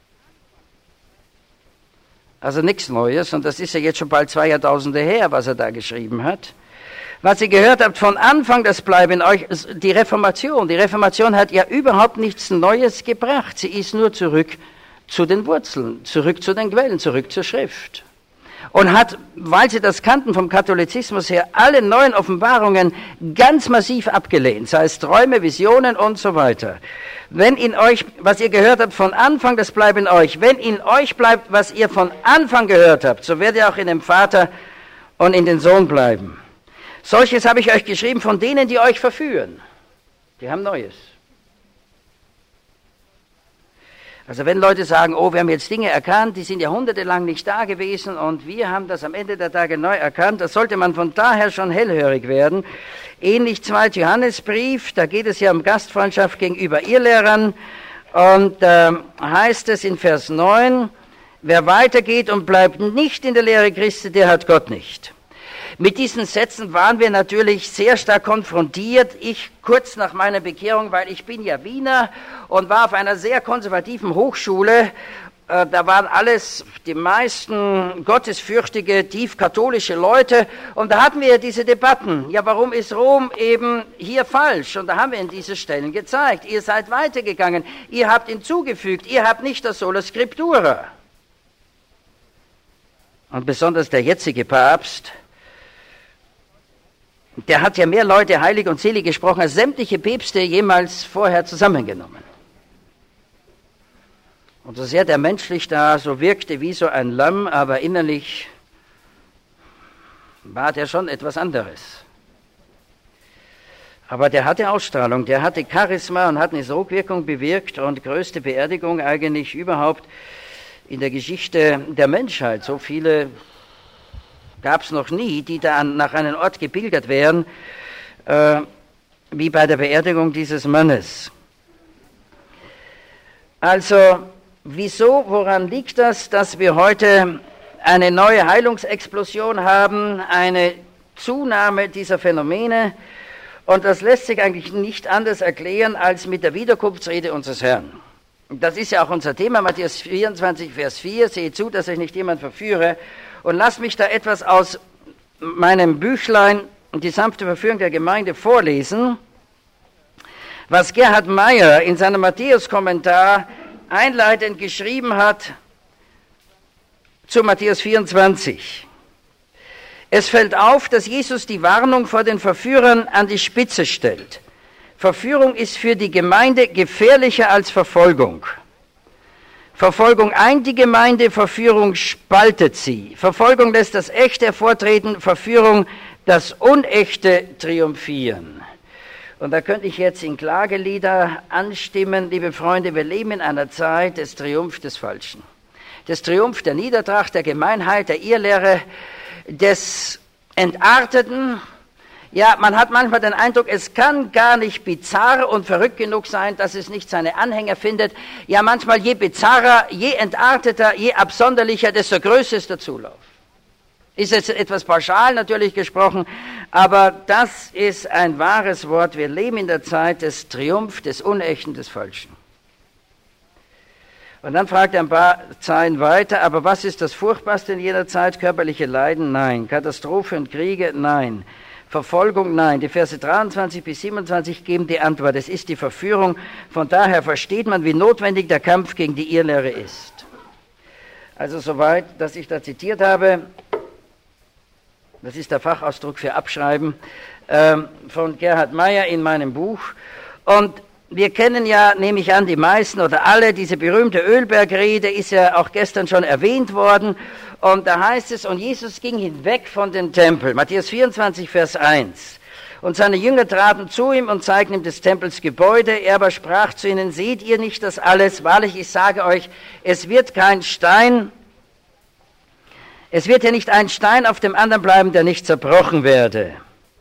Also nichts Neues, und das ist ja jetzt schon bald zwei Jahrtausende her, was er da geschrieben hat. Was ihr gehört habt von Anfang, das bleibe in euch. Die Reformation, die Reformation hat ja überhaupt nichts Neues gebracht. Sie ist nur zurück zu den Wurzeln, zurück zu den Quellen, zurück zur Schrift. Und hat, weil sie das kannten vom Katholizismus her, alle neuen Offenbarungen ganz massiv abgelehnt, sei es Träume, Visionen und so weiter. Wenn in euch, was ihr gehört habt von Anfang, das bleibt in euch. Wenn in euch bleibt, was ihr von Anfang gehört habt, so werdet ihr auch in dem Vater und in den Sohn bleiben. Solches habe ich euch geschrieben von denen, die euch verführen. Die haben Neues. Also wenn Leute sagen, oh, wir haben jetzt Dinge erkannt, die sind jahrhundertelang nicht da gewesen und wir haben das am Ende der Tage neu erkannt, da sollte man von daher schon hellhörig werden. Ähnlich zweiter Johannesbrief, da geht es ja um Gastfreundschaft gegenüber Irrlehrern und äh, heißt es in Vers neun, wer weitergeht und bleibt nicht in der Lehre Christi, der hat Gott nicht. Mit diesen Sätzen waren wir natürlich sehr stark konfrontiert. Ich kurz nach meiner Bekehrung, weil ich bin ja Wiener und war auf einer sehr konservativen Hochschule. Äh, da waren alles, die meisten gottesfürchtige, tief katholische Leute. Und da hatten wir ja diese Debatten. Ja, warum ist Rom eben hier falsch? Und da haben wir in diese Stellen gezeigt. Ihr seid weitergegangen. Ihr habt hinzugefügt. Ihr habt nicht das Sola Scriptura. Und besonders der jetzige Papst, der hat ja mehr Leute heilig und selig gesprochen, als sämtliche Päpste jemals vorher zusammengenommen. Und so sehr der menschlich da so wirkte wie so ein Lamm, aber innerlich war der schon etwas anderes. Aber der hatte Ausstrahlung, der hatte Charisma und hat eine Sogwirkung bewirkt und größte Beerdigung eigentlich überhaupt in der Geschichte der Menschheit. So viele gab es noch nie, die da nach einem Ort gepilgert wären, äh, wie bei der Beerdigung dieses Mannes. Also, wieso, woran liegt das, dass wir heute eine neue Heilungsexplosion haben, eine Zunahme dieser Phänomene? Und das lässt sich eigentlich nicht anders erklären als mit der Wiederkunftsrede unseres Herrn. Das ist ja auch unser Thema, Matthäus vierundzwanzig, Vers vier, seht zu, dass euch nicht jemand verführe. Und lasst mich da etwas aus meinem Büchlein, die sanfte Verführung der Gemeinde, vorlesen, was Gerhard Meyer in seinem Matthäus-Kommentar einleitend geschrieben hat zu Matthäus vierundzwanzig. Es fällt auf, dass Jesus die Warnung vor den Verführern an die Spitze stellt. Verführung ist für die Gemeinde gefährlicher als Verfolgung. Verfolgung eint die Gemeinde, Verführung spaltet sie. Verfolgung lässt das Echte hervortreten, Verführung das Unechte triumphieren. Und da könnte ich jetzt in Klagelieder anstimmen, liebe Freunde, wir leben in einer Zeit des Triumph des Falschen. Des Triumph der Niedertracht, der Gemeinheit, der Irrlehre, des Entarteten. Ja, man hat manchmal den Eindruck, es kann gar nicht bizarr und verrückt genug sein, dass es nicht seine Anhänger findet. Ja, manchmal je bizarrer, je entarteter, je absonderlicher, desto größer ist der Zulauf. Ist jetzt etwas pauschal natürlich gesprochen, Aber das ist ein wahres Wort. Wir leben in der Zeit des Triumph, des Unechten, des Falschen. Und dann fragt er ein paar Zeilen weiter, aber was ist das Furchtbarste in jener Zeit? Körperliche Leiden? Nein. Katastrophe und Kriege? Nein. Verfolgung? Nein. Die Verse dreiundzwanzig bis siebenundzwanzig geben die Antwort. Es ist die Verführung. Von daher versteht man, wie notwendig der Kampf gegen die Irrlehre ist. Also soweit, dass ich da zitiert habe. Das ist der Fachausdruck für Abschreiben ähm, von Gerhard Meyer in meinem Buch. Und wir kennen ja, nehme ich an, die meisten oder alle, diese berühmte Ölbergrede ist ja auch gestern schon erwähnt worden. Und da heißt es, und Jesus ging hinweg von dem Tempel. Matthäus vierundzwanzig, Vers eins. Und seine Jünger traten zu ihm und zeigten ihm des Tempels Gebäude. Er aber sprach zu ihnen, seht ihr nicht das alles? Wahrlich, ich sage euch, es wird kein Stein, es wird ja nicht ein Stein auf dem anderen bleiben, der nicht zerbrochen werde.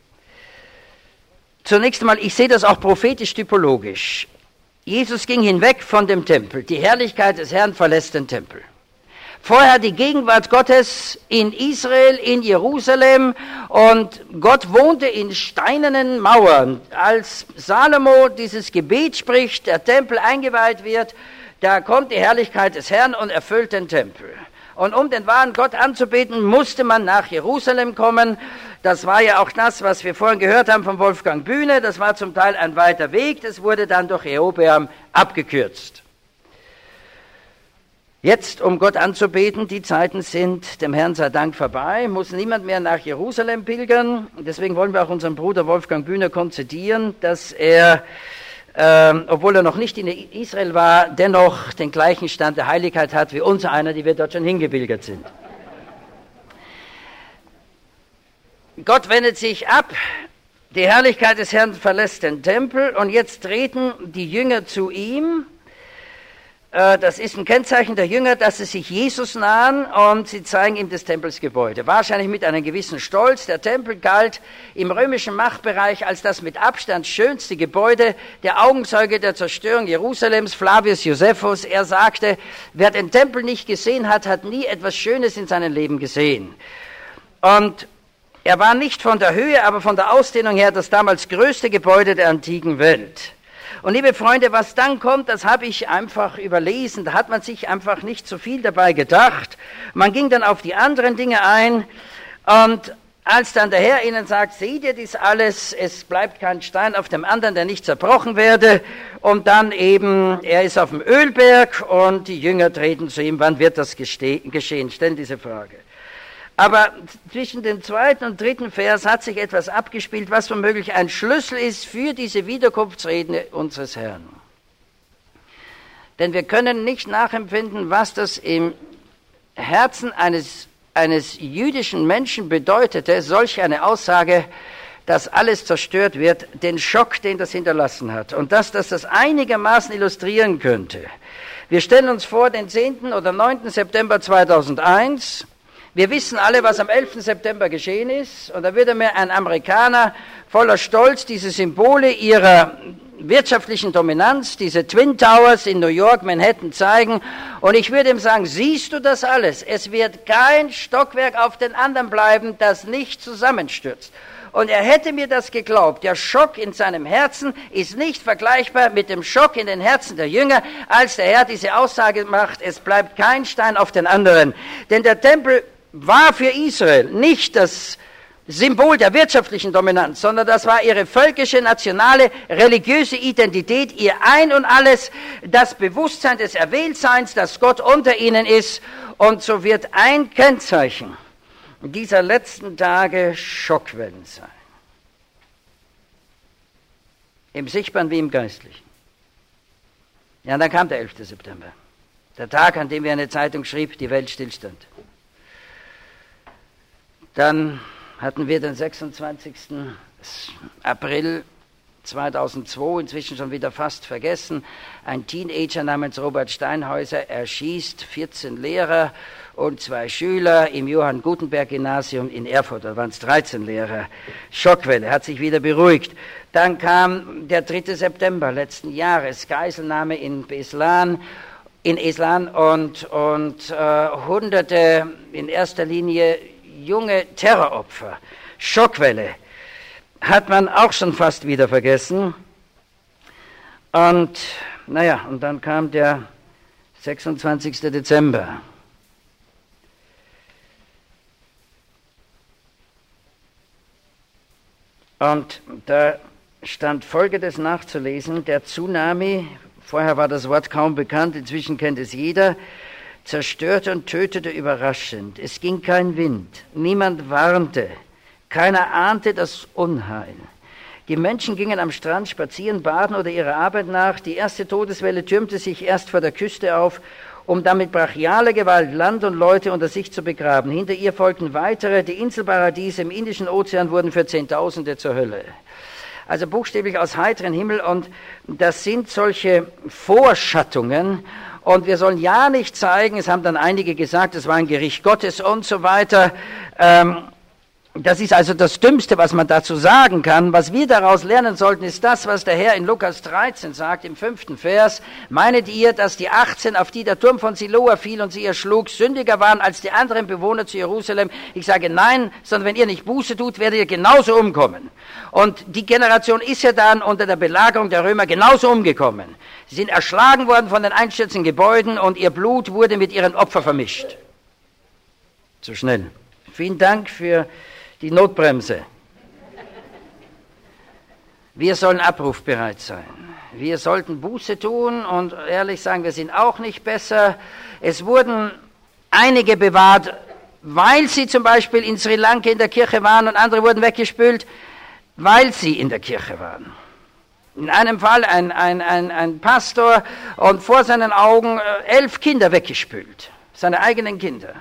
Zunächst einmal, ich sehe das auch prophetisch-typologisch. Jesus ging hinweg von dem Tempel. Die Herrlichkeit des Herrn verlässt den Tempel. Vorher die Gegenwart Gottes in Israel, in Jerusalem, und Gott wohnte in steinernen Mauern. Als Salomo dieses Gebet spricht, der Tempel eingeweiht wird, da kommt die Herrlichkeit des Herrn und erfüllt den Tempel. Und um den wahren Gott anzubeten, musste man nach Jerusalem kommen. Das war ja auch das, was wir vorhin gehört haben von Wolfgang Bühne. Das war zum Teil ein weiter Weg. Das wurde dann durch Rehobeam abgekürzt. Jetzt, um Gott anzubeten, die Zeiten sind dem Herrn sei Dank vorbei, muss niemand mehr nach Jerusalem pilgern. Deswegen wollen wir auch unseren Bruder Wolfgang Bühne konzidieren, dass er, ähm, obwohl er noch nicht in Israel war, dennoch den gleichen Stand der Heiligkeit hat wie unser einer, die wir dort schon hingepilgert sind. Gott wendet sich ab, die Herrlichkeit des Herrn verlässt den Tempel und jetzt treten die Jünger zu ihm. Das ist ein Kennzeichen der Jünger, dass sie sich Jesus nahen und sie zeigen ihm des Tempels Gebäude. Wahrscheinlich mit einem gewissen Stolz. Der Tempel galt im römischen Machtbereich als das mit Abstand schönste Gebäude. Der Augenzeuge der Zerstörung Jerusalems, Flavius Josephus, er sagte, wer den Tempel nicht gesehen hat, hat nie etwas Schönes in seinem Leben gesehen. Und er war nicht von der Höhe, aber von der Ausdehnung her das damals größte Gebäude der antiken Welt. Und liebe Freunde, was dann kommt, das habe ich einfach überlesen. Da hat man sich einfach nicht so viel dabei gedacht. Man ging dann auf die anderen Dinge ein. Und als dann der Herr ihnen sagt, seht ihr dies alles, es bleibt kein Stein auf dem anderen, der nicht zerbrochen werde. Und dann eben, er ist auf dem Ölberg und die Jünger treten zu ihm. Wann wird das geschehen? Stellen diese Frage. Aber zwischen dem zweiten und dritten Vers hat sich etwas abgespielt, was womöglich ein Schlüssel ist für diese Wiederkunftsrede unseres Herrn. Denn wir können nicht nachempfinden, was das im Herzen eines, eines jüdischen Menschen bedeutete, solch eine Aussage, dass alles zerstört wird, den Schock, den das hinterlassen hat. Und dass das das einigermaßen illustrieren könnte. Wir stellen uns vor, den zehnten oder neunten September zweitausendeins, wir wissen alle, was am elften September geschehen ist, und da würde mir ein Amerikaner voller Stolz diese Symbole ihrer wirtschaftlichen Dominanz, diese Twin Towers in New York, Manhattan zeigen, und ich würde ihm sagen, siehst du das alles? Es wird kein Stockwerk auf den anderen bleiben, das nicht zusammenstürzt. Und er hätte mir das geglaubt. Der Schock in seinem Herzen ist nicht vergleichbar mit dem Schock in den Herzen der Jünger, als der Herr diese Aussage macht, es bleibt kein Stein auf den anderen. Denn der Tempel war für Israel nicht das Symbol der wirtschaftlichen Dominanz, sondern das war ihre völkische, nationale, religiöse Identität, ihr Ein und Alles, das Bewusstsein des Erwähltseins, dass Gott unter ihnen ist. Und so wird ein Kennzeichen dieser letzten Tage Schockwellen sein. Im Sichtbaren wie im Geistlichen. Ja, und dann kam der elfte September. Der Tag, an dem wir eine Zeitung schrieb, die Welt stillstand. Dann hatten wir den sechsundzwanzigsten April zweitausendzwei, inzwischen schon wieder fast vergessen. Ein Teenager namens Robert Steinhäuser erschießt vierzehn Lehrer und zwei Schüler im Johann-Gutenberg-Gymnasium in Erfurt. Da waren es dreizehn Lehrer. Schockwelle, hat sich wieder beruhigt. Dann kam der dritte September letzten Jahres, Geiselnahme in Beslan. In Eslan und, und äh, Hunderte, in erster Linie junge Terroropfer, Schockwelle. hat man auch schon fast wieder vergessen. Und naja, und dann kam der sechsundzwanzigster Dezember. Und da stand Folgendes nachzulesen: Der Tsunami, vorher war das Wort kaum bekannt, inzwischen kennt es jeder, zerstörte und tötete überraschend. Es ging kein Wind, niemand warnte, keiner ahnte das Unheil. Die Menschen gingen am Strand spazieren, baden oder ihrer Arbeit nach. Die erste Todeswelle türmte sich erst vor der Küste auf, um dann mit brachialer Gewalt Land und Leute unter sich zu begraben. Hinter ihr folgten weitere. Die Inselparadiese im Indischen Ozean wurden für Zehntausende zur Hölle. Also buchstäblich aus heiterem Himmel, und das sind solche Vorschattungen. Und wir sollen ja nicht zeigen, es haben dann einige gesagt, es war ein Gericht Gottes und so weiter. Ähm, Das ist also das Dümmste, was man dazu sagen kann. Was wir daraus lernen sollten, ist das, was der Herr in Lukas dreizehn sagt, im fünften Vers. Meinet ihr, dass die achtzehn, auf die der Turm von Siloa fiel und sie erschlug, sündiger waren als die anderen Bewohner zu Jerusalem? Ich sage nein, sondern wenn ihr nicht Buße tut, werdet ihr genauso umkommen. Und die Generation ist ja dann unter der Belagerung der Römer genauso umgekommen. Sie sind erschlagen worden von den einstürzenden Gebäuden und ihr Blut wurde mit ihren Opfern vermischt. Zu schnell. Vielen Dank für die Notbremse. Wir sollen abrufbereit sein. Wir sollten Buße tun und ehrlich sagen, wir sind auch nicht besser. Es wurden einige bewahrt, weil sie zum Beispiel in Sri Lanka in der Kirche waren, und andere wurden weggespült, weil sie in der Kirche waren. In einem Fall ein, ein, ein, ein Pastor, und vor seinen Augen elf Kinder weggespült, seine eigenen Kinder.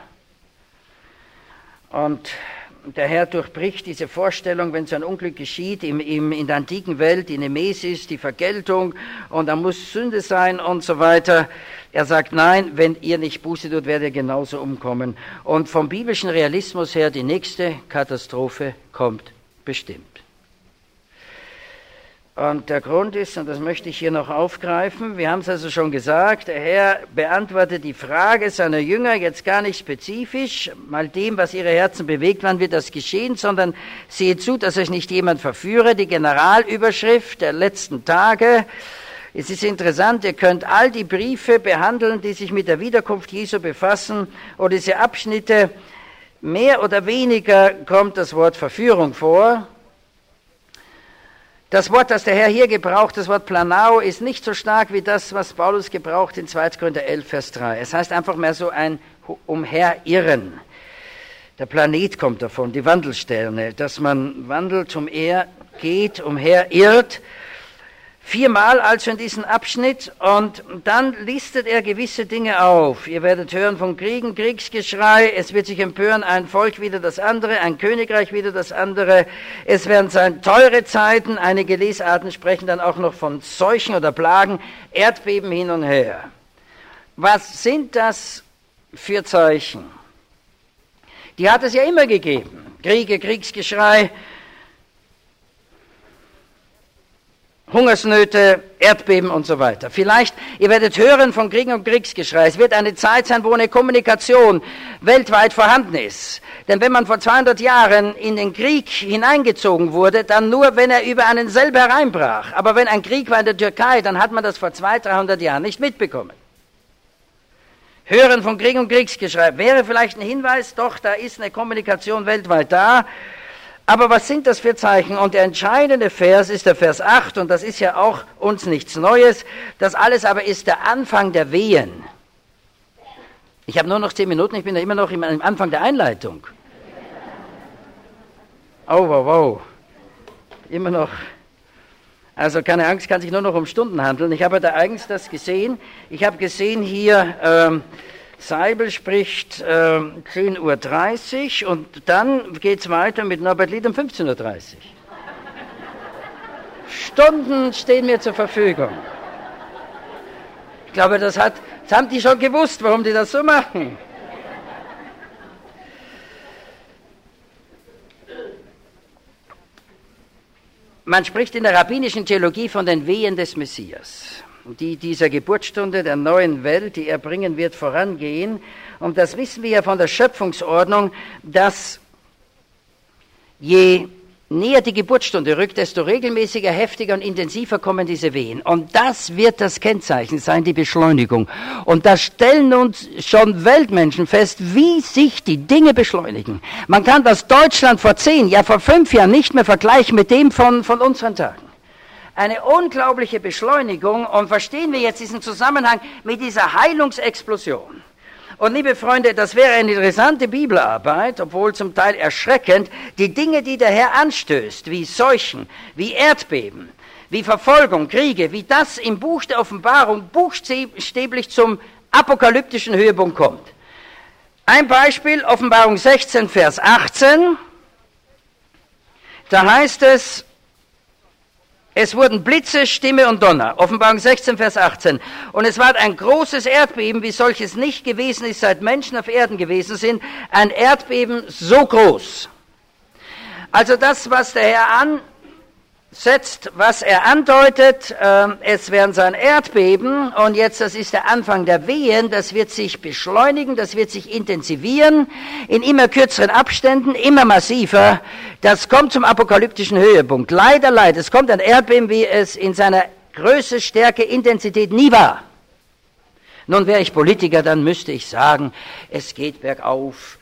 Und der Herr durchbricht diese Vorstellung, wenn so ein Unglück geschieht, im, im, in der antiken Welt, die Nemesis, die Vergeltung, und da muss Sünde sein und so weiter. Er sagt, nein, wenn ihr nicht Buße tut, werdet ihr genauso umkommen. Und vom biblischen Realismus her, die nächste Katastrophe kommt bestimmt. Und der Grund ist, und das möchte ich hier noch aufgreifen, wir haben es also schon gesagt, der Herr beantwortet die Frage seiner Jünger jetzt gar nicht spezifisch, mal dem, was ihre Herzen bewegt, wann wird das geschehen, sondern seht zu, dass euch nicht jemand verführe, die Generalüberschrift der letzten Tage. Es ist interessant, ihr könnt all die Briefe behandeln, die sich mit der Wiederkunft Jesu befassen, oder diese Abschnitte, mehr oder weniger kommt das Wort Verführung vor. Das Wort, das der Herr hier gebraucht, das Wort Planao, ist nicht so stark wie das, was Paulus gebraucht in zweiter Korinther elf, Vers drei. Es heißt einfach mehr so ein Umherirren. Der Planet kommt davon, die Wandelsterne, dass man wandelt, umhergeht, umherirrt. Viermal also in diesem Abschnitt, und dann listet er gewisse Dinge auf. Ihr werdet hören von Kriegen, Kriegsgeschrei, es wird sich empören ein Volk wider das andere, ein Königreich wider das andere. Es werden sein teure Zeiten, einige Lesarten sprechen dann auch noch von Seuchen oder Plagen, Erdbeben hin und her. Was sind das für Zeichen? Die hat es ja immer gegeben. Kriege, Kriegsgeschrei, Hungersnöte, Erdbeben und so weiter. Vielleicht, ihr werdet hören von Kriegen und Kriegsgeschrei. Es wird eine Zeit sein, wo eine Kommunikation weltweit vorhanden ist. Denn wenn man vor zweihundert Jahren in den Krieg hineingezogen wurde, dann nur, wenn er über einen selber hereinbrach. Aber wenn ein Krieg war in der Türkei, dann hat man das vor zweihundert, dreihundert Jahren nicht mitbekommen. Hören von Krieg und Kriegsgeschrei wäre vielleicht ein Hinweis, doch, da ist eine Kommunikation weltweit da. Aber was sind das für Zeichen? Und der entscheidende Vers ist der Vers acht, und das ist ja auch uns nichts Neues. Das alles aber ist der Anfang der Wehen. Ich habe nur noch zehn Minuten, ich bin ja immer noch am Anfang der Einleitung. Oh, wow, wow. Immer noch. Also keine Angst, kann sich nur noch um Stunden handeln. Ich habe da eigens das gesehen. Ich habe gesehen hier... Ähm, Seibel spricht äh, zehn Uhr dreißig, und dann geht es weiter mit Norbert Lied um fünfzehn Uhr dreißig. Stunden stehen mir zur Verfügung. Ich glaube, das, hat, das haben die schon gewusst, warum die das so machen. Man spricht in der rabbinischen Theologie von den Wehen des Messias, die dieser Geburtsstunde der neuen Welt, die er bringen wird, vorangehen. Und das wissen wir ja von der Schöpfungsordnung, dass je näher die Geburtsstunde rückt, desto regelmäßiger, heftiger und intensiver kommen diese Wehen. Und das wird das Kennzeichen sein, die Beschleunigung. Und da stellen uns schon Weltmenschen fest, wie sich die Dinge beschleunigen. Man kann das Deutschland vor zehn, ja vor fünf Jahren nicht mehr vergleichen mit dem von, von unseren Tagen. Eine unglaubliche Beschleunigung. Und verstehen wir jetzt diesen Zusammenhang mit dieser Heilungsexplosion. Und liebe Freunde, das wäre eine interessante Bibelarbeit, obwohl zum Teil erschreckend, die Dinge, die der Herr anstößt, wie Seuchen, wie Erdbeben, wie Verfolgung, Kriege, wie das im Buch der Offenbarung buchstäblich zum apokalyptischen Höhepunkt kommt. Ein Beispiel, Offenbarung sechzehn, Vers achtzehn, da heißt es, es wurden Blitze, Stimme und Donner. Offenbarung sechzehn, Vers achtzehn. Und es war ein großes Erdbeben, wie solches nicht gewesen ist, seit Menschen auf Erden gewesen sind. Ein Erdbeben so groß. Also das, was der Herr ansetzt, was er andeutet, äh, es werden sein Erdbeben. Und jetzt, das ist der Anfang der Wehen. Das wird sich beschleunigen, das wird sich intensivieren. In immer kürzeren Abständen, immer massiver. Das kommt zum apokalyptischen Höhepunkt. Leider, leider, es kommt ein Erdbeben, wie es in seiner Größe, Stärke, Intensität nie war. Nun wäre ich Politiker, dann müsste ich sagen, es geht bergauf.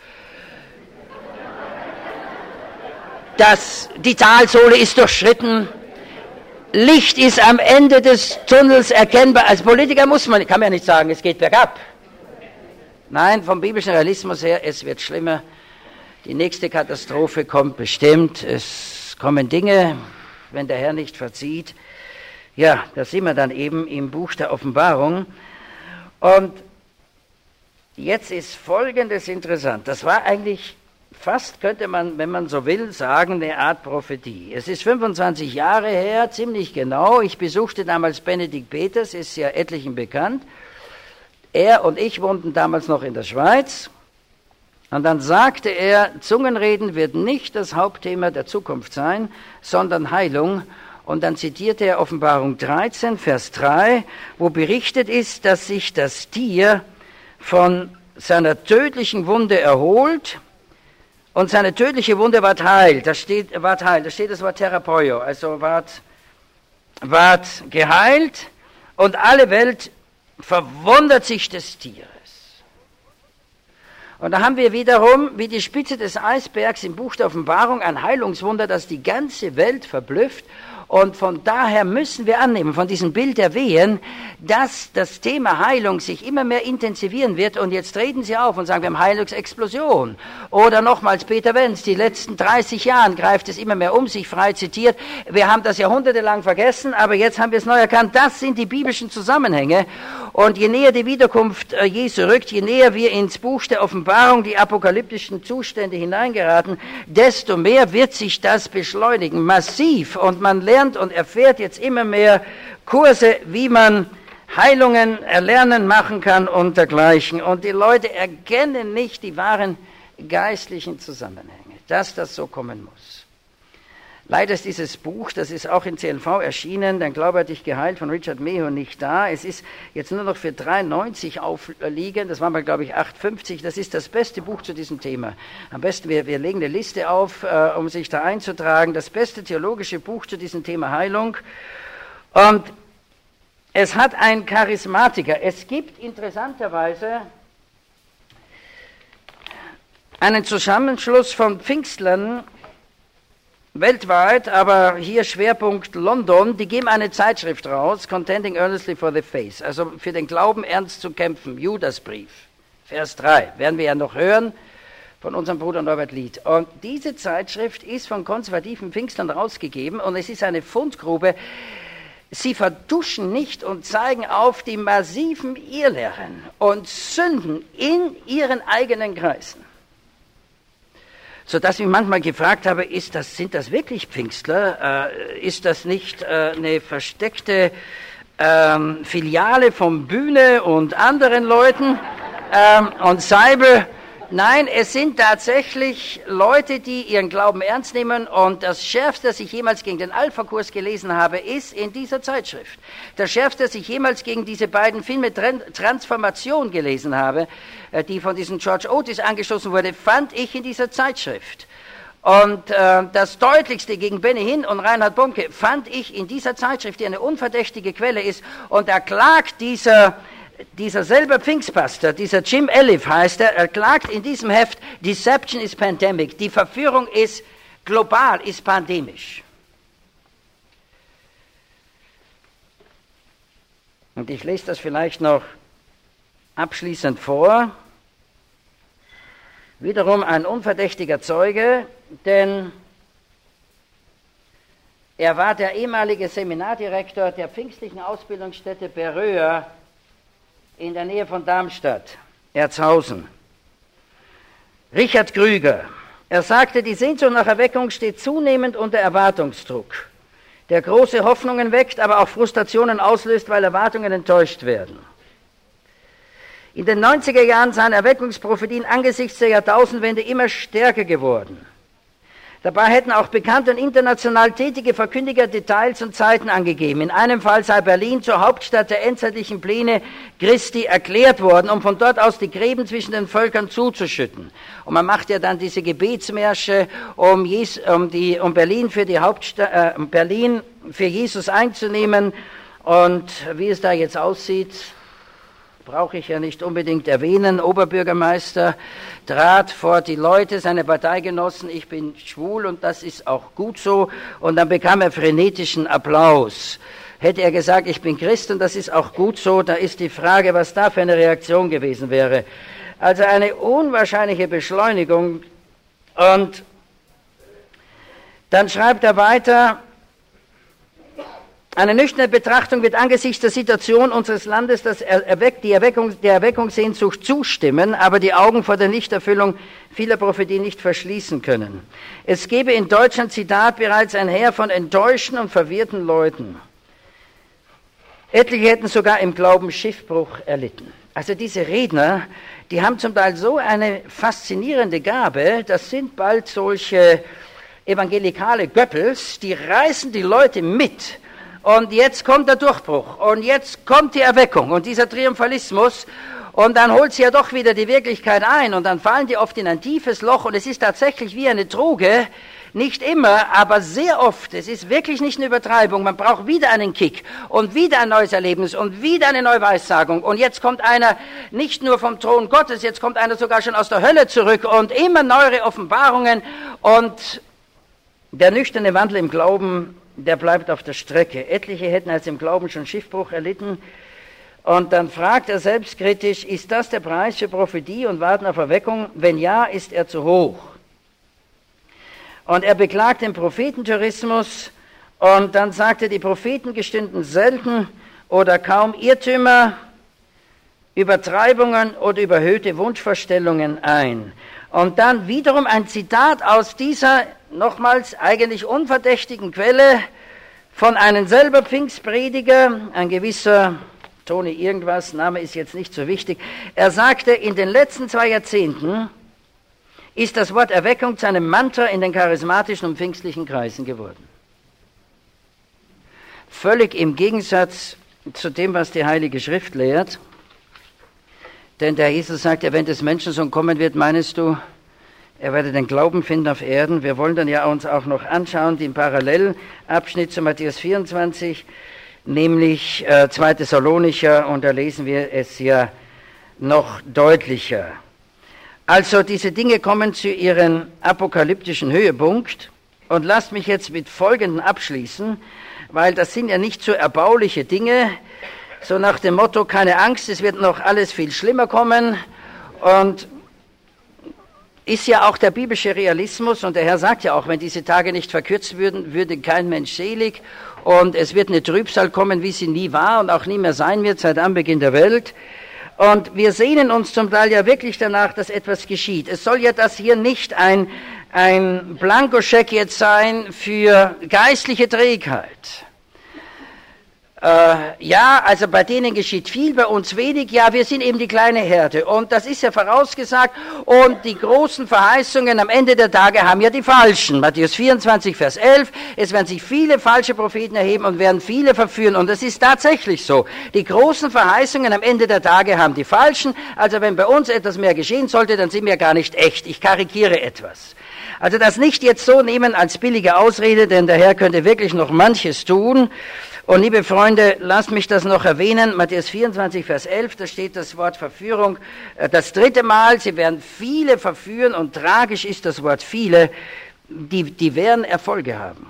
Das, die Talsohle ist durchschritten. Licht ist am Ende des Tunnels erkennbar. Als Politiker muss man, kann man ja nicht sagen, es geht bergab. Nein, vom biblischen Realismus her, es wird schlimmer. Die nächste Katastrophe kommt bestimmt. Es kommen Dinge, wenn der Herr nicht verzieht. Ja, da sind wir dann eben im Buch der Offenbarung. Und jetzt ist Folgendes interessant. Das war eigentlich fast, könnte man, wenn man so will, sagen, eine Art Prophetie. Es ist fünfundzwanzig Jahre her, ziemlich genau. Ich besuchte damals Benedikt Peters, ist ja etlichen bekannt. Er und ich wohnten damals noch in der Schweiz. Und dann sagte er, Zungenreden wird nicht das Hauptthema der Zukunft sein, sondern Heilung. Und dann zitierte er Offenbarung dreizehn, Vers drei, wo berichtet ist, dass sich das Tier von seiner tödlichen Wunde erholt und seine tödliche Wunde ward heil. Da steht, ward heil, da steht das Wort Therapeio, also ward, ward geheilt und alle Welt verwundert sich des Tieres. Und da haben wir wiederum, wie die Spitze des Eisbergs im Buch der Offenbarung, ein Heilungswunder, das die ganze Welt verblüfft. Und von daher müssen wir annehmen, von diesem Bild der Wehen, dass das Thema Heilung sich immer mehr intensivieren wird. Und jetzt treten Sie auf und sagen, wir haben Heilungsexplosion. Oder nochmals Peter Wenz, die letzten dreißig Jahren greift es immer mehr um sich, frei zitiert. Wir haben das jahrhundertelang vergessen, aber jetzt haben wir es neu erkannt. Das sind die biblischen Zusammenhänge. Und je näher die Wiederkunft Jesu rückt, je näher wir ins Buch der Offenbarung, die apokalyptischen Zustände hineingeraten, desto mehr wird sich das beschleunigen, massiv. Und man lernt und erfährt jetzt immer mehr Kurse, wie man Heilungen erlernen machen kann und dergleichen. Und die Leute erkennen nicht die wahren geistlichen Zusammenhänge, dass das so kommen muss. Leider ist dieses Buch, das ist auch in C L V erschienen, Dein Glaube hat dich geheilt, von Richard Meho, nicht da. Es ist jetzt nur noch für drei neunzig aufliegen, das war mal, glaube ich, acht fünfzig. Das ist das beste Buch zu diesem Thema. Am besten, wir, wir legen eine Liste auf, äh, um sich da einzutragen. Das beste theologische Buch zu diesem Thema Heilung. Und es hat einen Charismatiker. Es gibt interessanterweise einen Zusammenschluss von Pfingstlern, weltweit, aber hier Schwerpunkt London, die geben eine Zeitschrift raus, Contending Earnestly for the Faith, also für den Glauben ernst zu kämpfen, Judasbrief, Vers drei, werden wir ja noch hören von unserem Bruder Norbert Lied. Und diese Zeitschrift ist von konservativen Pfingstlern rausgegeben und es ist eine Fundgrube. Sie verduschen nicht und zeigen auf die massiven Irrlehren und Sünden in ihren eigenen Kreisen. Sodass ich mich manchmal gefragt habe, ist das, sind das wirklich Pfingstler? Äh, ist das nicht äh, eine versteckte ähm, Filiale von Bühne und anderen Leuten ähm, und Seibel? Nein, es sind tatsächlich Leute, die ihren Glauben ernst nehmen und das Schärfste, das ich jemals gegen den Alpha-Kurs gelesen habe, ist in dieser Zeitschrift. Das Schärfste, das ich jemals gegen diese beiden Filme Transformation gelesen habe, die von diesem George Otis angestoßen wurde, fand ich in dieser Zeitschrift. Und äh, das Deutlichste gegen Benny Hinn und Reinhard Bonke fand ich in dieser Zeitschrift, die eine unverdächtige Quelle ist, und er klagt dieser, dieser selber Pfingstpastor, dieser Jim Elliff heißt er, er klagt in diesem Heft, Deception is pandemic, die Verführung ist global, ist pandemisch. Und ich lese das vielleicht noch abschließend vor. Wiederum ein unverdächtiger Zeuge, denn er war der ehemalige Seminardirektor der pfingstlichen Ausbildungsstätte Beröa in der Nähe von Darmstadt, Erzhausen. Richard Krüger, er sagte, die Sehnsucht nach Erweckung steht zunehmend unter Erwartungsdruck, der große Hoffnungen weckt, aber auch Frustrationen auslöst, weil Erwartungen enttäuscht werden. In den neunziger Jahren seien Erweckungsprophetien angesichts der Jahrtausendwende immer stärker geworden. Dabei hätten auch bekannte und international tätige Verkündiger Details und Zeiten angegeben. In einem Fall sei Berlin zur Hauptstadt der endzeitlichen Pläne Christi erklärt worden, um von dort aus die Gräben zwischen den Völkern zuzuschütten. Und man macht ja dann diese Gebetsmärsche, um, Jes- um, die, um Berlin für die Hauptstadt, äh, Berlin für Jesus einzunehmen. Und wie es da jetzt aussieht, brauche ich ja nicht unbedingt erwähnen. Oberbürgermeister trat vor die Leute, seine Parteigenossen, ich bin schwul und das ist auch gut so. Und dann bekam er frenetischen Applaus. Hätte er gesagt, ich bin Christ und das ist auch gut so, da ist die Frage, was da für eine Reaktion gewesen wäre. Also eine unwahrscheinliche Beschleunigung. Und dann schreibt er weiter, eine nüchterne Betrachtung wird angesichts der Situation unseres Landes das Erweck, die Erweckung, der Erweckungssehnsucht zustimmen, aber die Augen vor der Nichterfüllung vieler Prophetien nicht verschließen können. Es gebe in Deutschland, Zitat, bereits ein Heer von enttäuschten und verwirrten Leuten. Etliche hätten sogar im Glauben Schiffbruch erlitten. Also diese Redner, die haben zum Teil so eine faszinierende Gabe, das sind bald solche evangelikale Göppels, die reißen die Leute mit. Und jetzt kommt der Durchbruch und jetzt kommt die Erweckung und dieser Triumphalismus und dann holt sie ja doch wieder die Wirklichkeit ein und dann fallen die oft in ein tiefes Loch und es ist tatsächlich wie eine Droge, nicht immer, aber sehr oft, es ist wirklich nicht eine Übertreibung, man braucht wieder einen Kick und wieder ein neues Erlebnis und wieder eine neue Weissagung und jetzt kommt einer nicht nur vom Thron Gottes, jetzt kommt einer sogar schon aus der Hölle zurück und immer neuere Offenbarungen und der nüchterne Wandel im Glauben, der bleibt auf der Strecke. Etliche hätten als im Glauben schon Schiffbruch erlitten. Und dann fragt er selbstkritisch, ist das der Preis für Prophetie und Warten auf Erweckung? Wenn ja, ist er zu hoch. Und er beklagt den Prophetentourismus und dann sagt er, die Propheten gestünden selten oder kaum Irrtümer, Übertreibungen oder überhöhte Wunschvorstellungen ein. Und dann wiederum ein Zitat aus dieser nochmals eigentlich unverdächtigen Quelle von einem selber Pfingstprediger, ein gewisser Toni irgendwas, Name ist jetzt nicht so wichtig. Er sagte, in den letzten zwei Jahrzehnten ist das Wort Erweckung zu einem Mantra in den charismatischen und pfingstlichen Kreisen geworden. Völlig im Gegensatz zu dem, was die Heilige Schrift lehrt. Denn der Jesus sagt, ja, wenn des Menschensohn kommen wird, meinst du, er werde den Glauben finden auf Erden. Wir wollen dann ja uns auch noch anschauen, den Parallelabschnitt zu Matthäus vierundzwanzig, nämlich äh, zwei Thessalonicher, und da lesen wir es ja noch deutlicher. Also diese Dinge kommen zu ihrem apokalyptischen Höhepunkt und lasst mich jetzt mit Folgendem abschließen, weil das sind ja nicht so erbauliche Dinge, so nach dem Motto, keine Angst, es wird noch alles viel schlimmer kommen und ist ja auch der biblische Realismus und der Herr sagt ja auch, wenn diese Tage nicht verkürzt würden, würde kein Mensch selig und es wird eine Trübsal kommen, wie sie nie war und auch nie mehr sein wird seit Anbeginn der Welt. Und wir sehnen uns zum Teil ja wirklich danach, dass etwas geschieht. Es soll ja das hier nicht ein, ein Blankoscheck jetzt sein für geistliche Trägheit. Äh, ja, also bei denen geschieht viel, bei uns wenig. Ja, wir sind eben die kleine Herde. Und das ist ja vorausgesagt. Und die großen Verheißungen am Ende der Tage haben ja die Falschen. Matthäus vierundzwanzig, Vers elf. Es werden sich viele falsche Propheten erheben und werden viele verführen. Und das ist tatsächlich so. Die großen Verheißungen am Ende der Tage haben die Falschen. Also wenn bei uns etwas mehr geschehen sollte, dann sind wir gar nicht echt. Ich karikiere etwas. Also das nicht jetzt so nehmen als billige Ausrede, denn der Herr könnte wirklich noch manches tun. Und liebe Freunde, lasst mich das noch erwähnen, Matthäus vierundzwanzig, Vers elf, da steht das Wort Verführung das dritte Mal, sie werden viele verführen und tragisch ist das Wort viele, die, die werden Erfolge haben.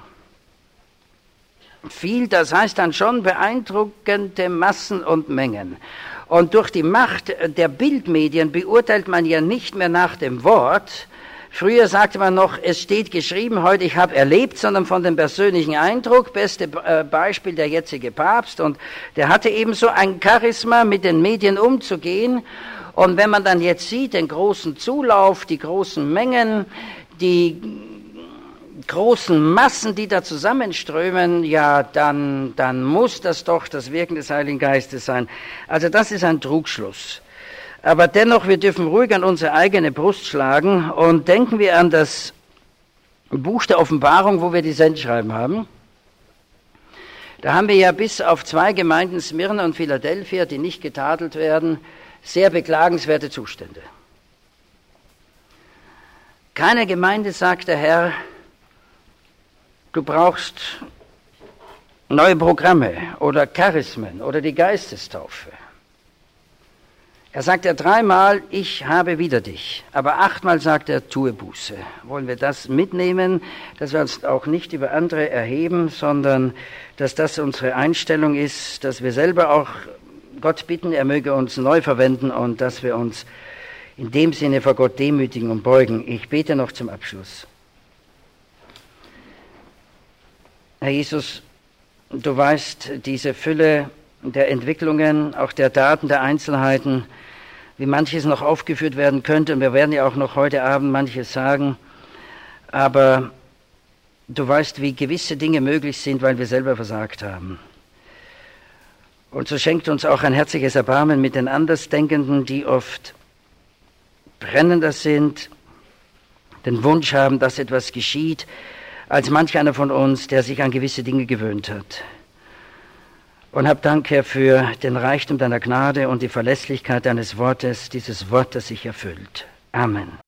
Viel, das heißt dann schon beeindruckende Massen und Mengen. Und durch die Macht der Bildmedien beurteilt man ja nicht mehr nach dem Wort. Früher sagte man noch, es steht geschrieben, heute ich habe erlebt, sondern von dem persönlichen Eindruck. Beste äh, Beispiel der jetzige Papst. Und der hatte eben so ein Charisma, mit den Medien umzugehen. Und wenn man dann jetzt sieht, den großen Zulauf, die großen Mengen, die großen Massen, die da zusammenströmen, ja, dann, dann muss das doch das Wirken des Heiligen Geistes sein. Also das ist ein Trugschluss. Aber dennoch, wir dürfen ruhig an unsere eigene Brust schlagen und denken wir an das Buch der Offenbarung, wo wir die Sendschreiben haben. Da haben wir ja bis auf zwei Gemeinden, Smyrna und Philadelphia, die nicht getadelt werden, sehr beklagenswerte Zustände. Keine Gemeinde, sagt der Herr, du brauchst neue Programme oder Charismen oder die Geistestaufe. Er sagt ja dreimal, ich habe wider dich, aber achtmal sagt er, tue Buße. Wollen wir das mitnehmen, dass wir uns auch nicht über andere erheben, sondern dass das unsere Einstellung ist, dass wir selber auch Gott bitten, er möge uns neu verwenden und dass wir uns in dem Sinne vor Gott demütigen und beugen. Ich bete noch zum Abschluss. Herr Jesus, du weißt diese Fülle der Entwicklungen, auch der Daten, der Einzelheiten, wie manches noch aufgeführt werden könnte. Und wir werden ja auch noch heute Abend manches sagen. Aber du weißt, wie gewisse Dinge möglich sind, weil wir selber versagt haben. Und so schenkt uns auch ein herzliches Erbarmen mit den Andersdenkenden, die oft brennender sind, den Wunsch haben, dass etwas geschieht, als manch einer von uns, der sich an gewisse Dinge gewöhnt hat. Und hab Dank, Herr, für den Reichtum deiner Gnade und die Verlässlichkeit deines Wortes, dieses Wort, das sich erfüllt. Amen.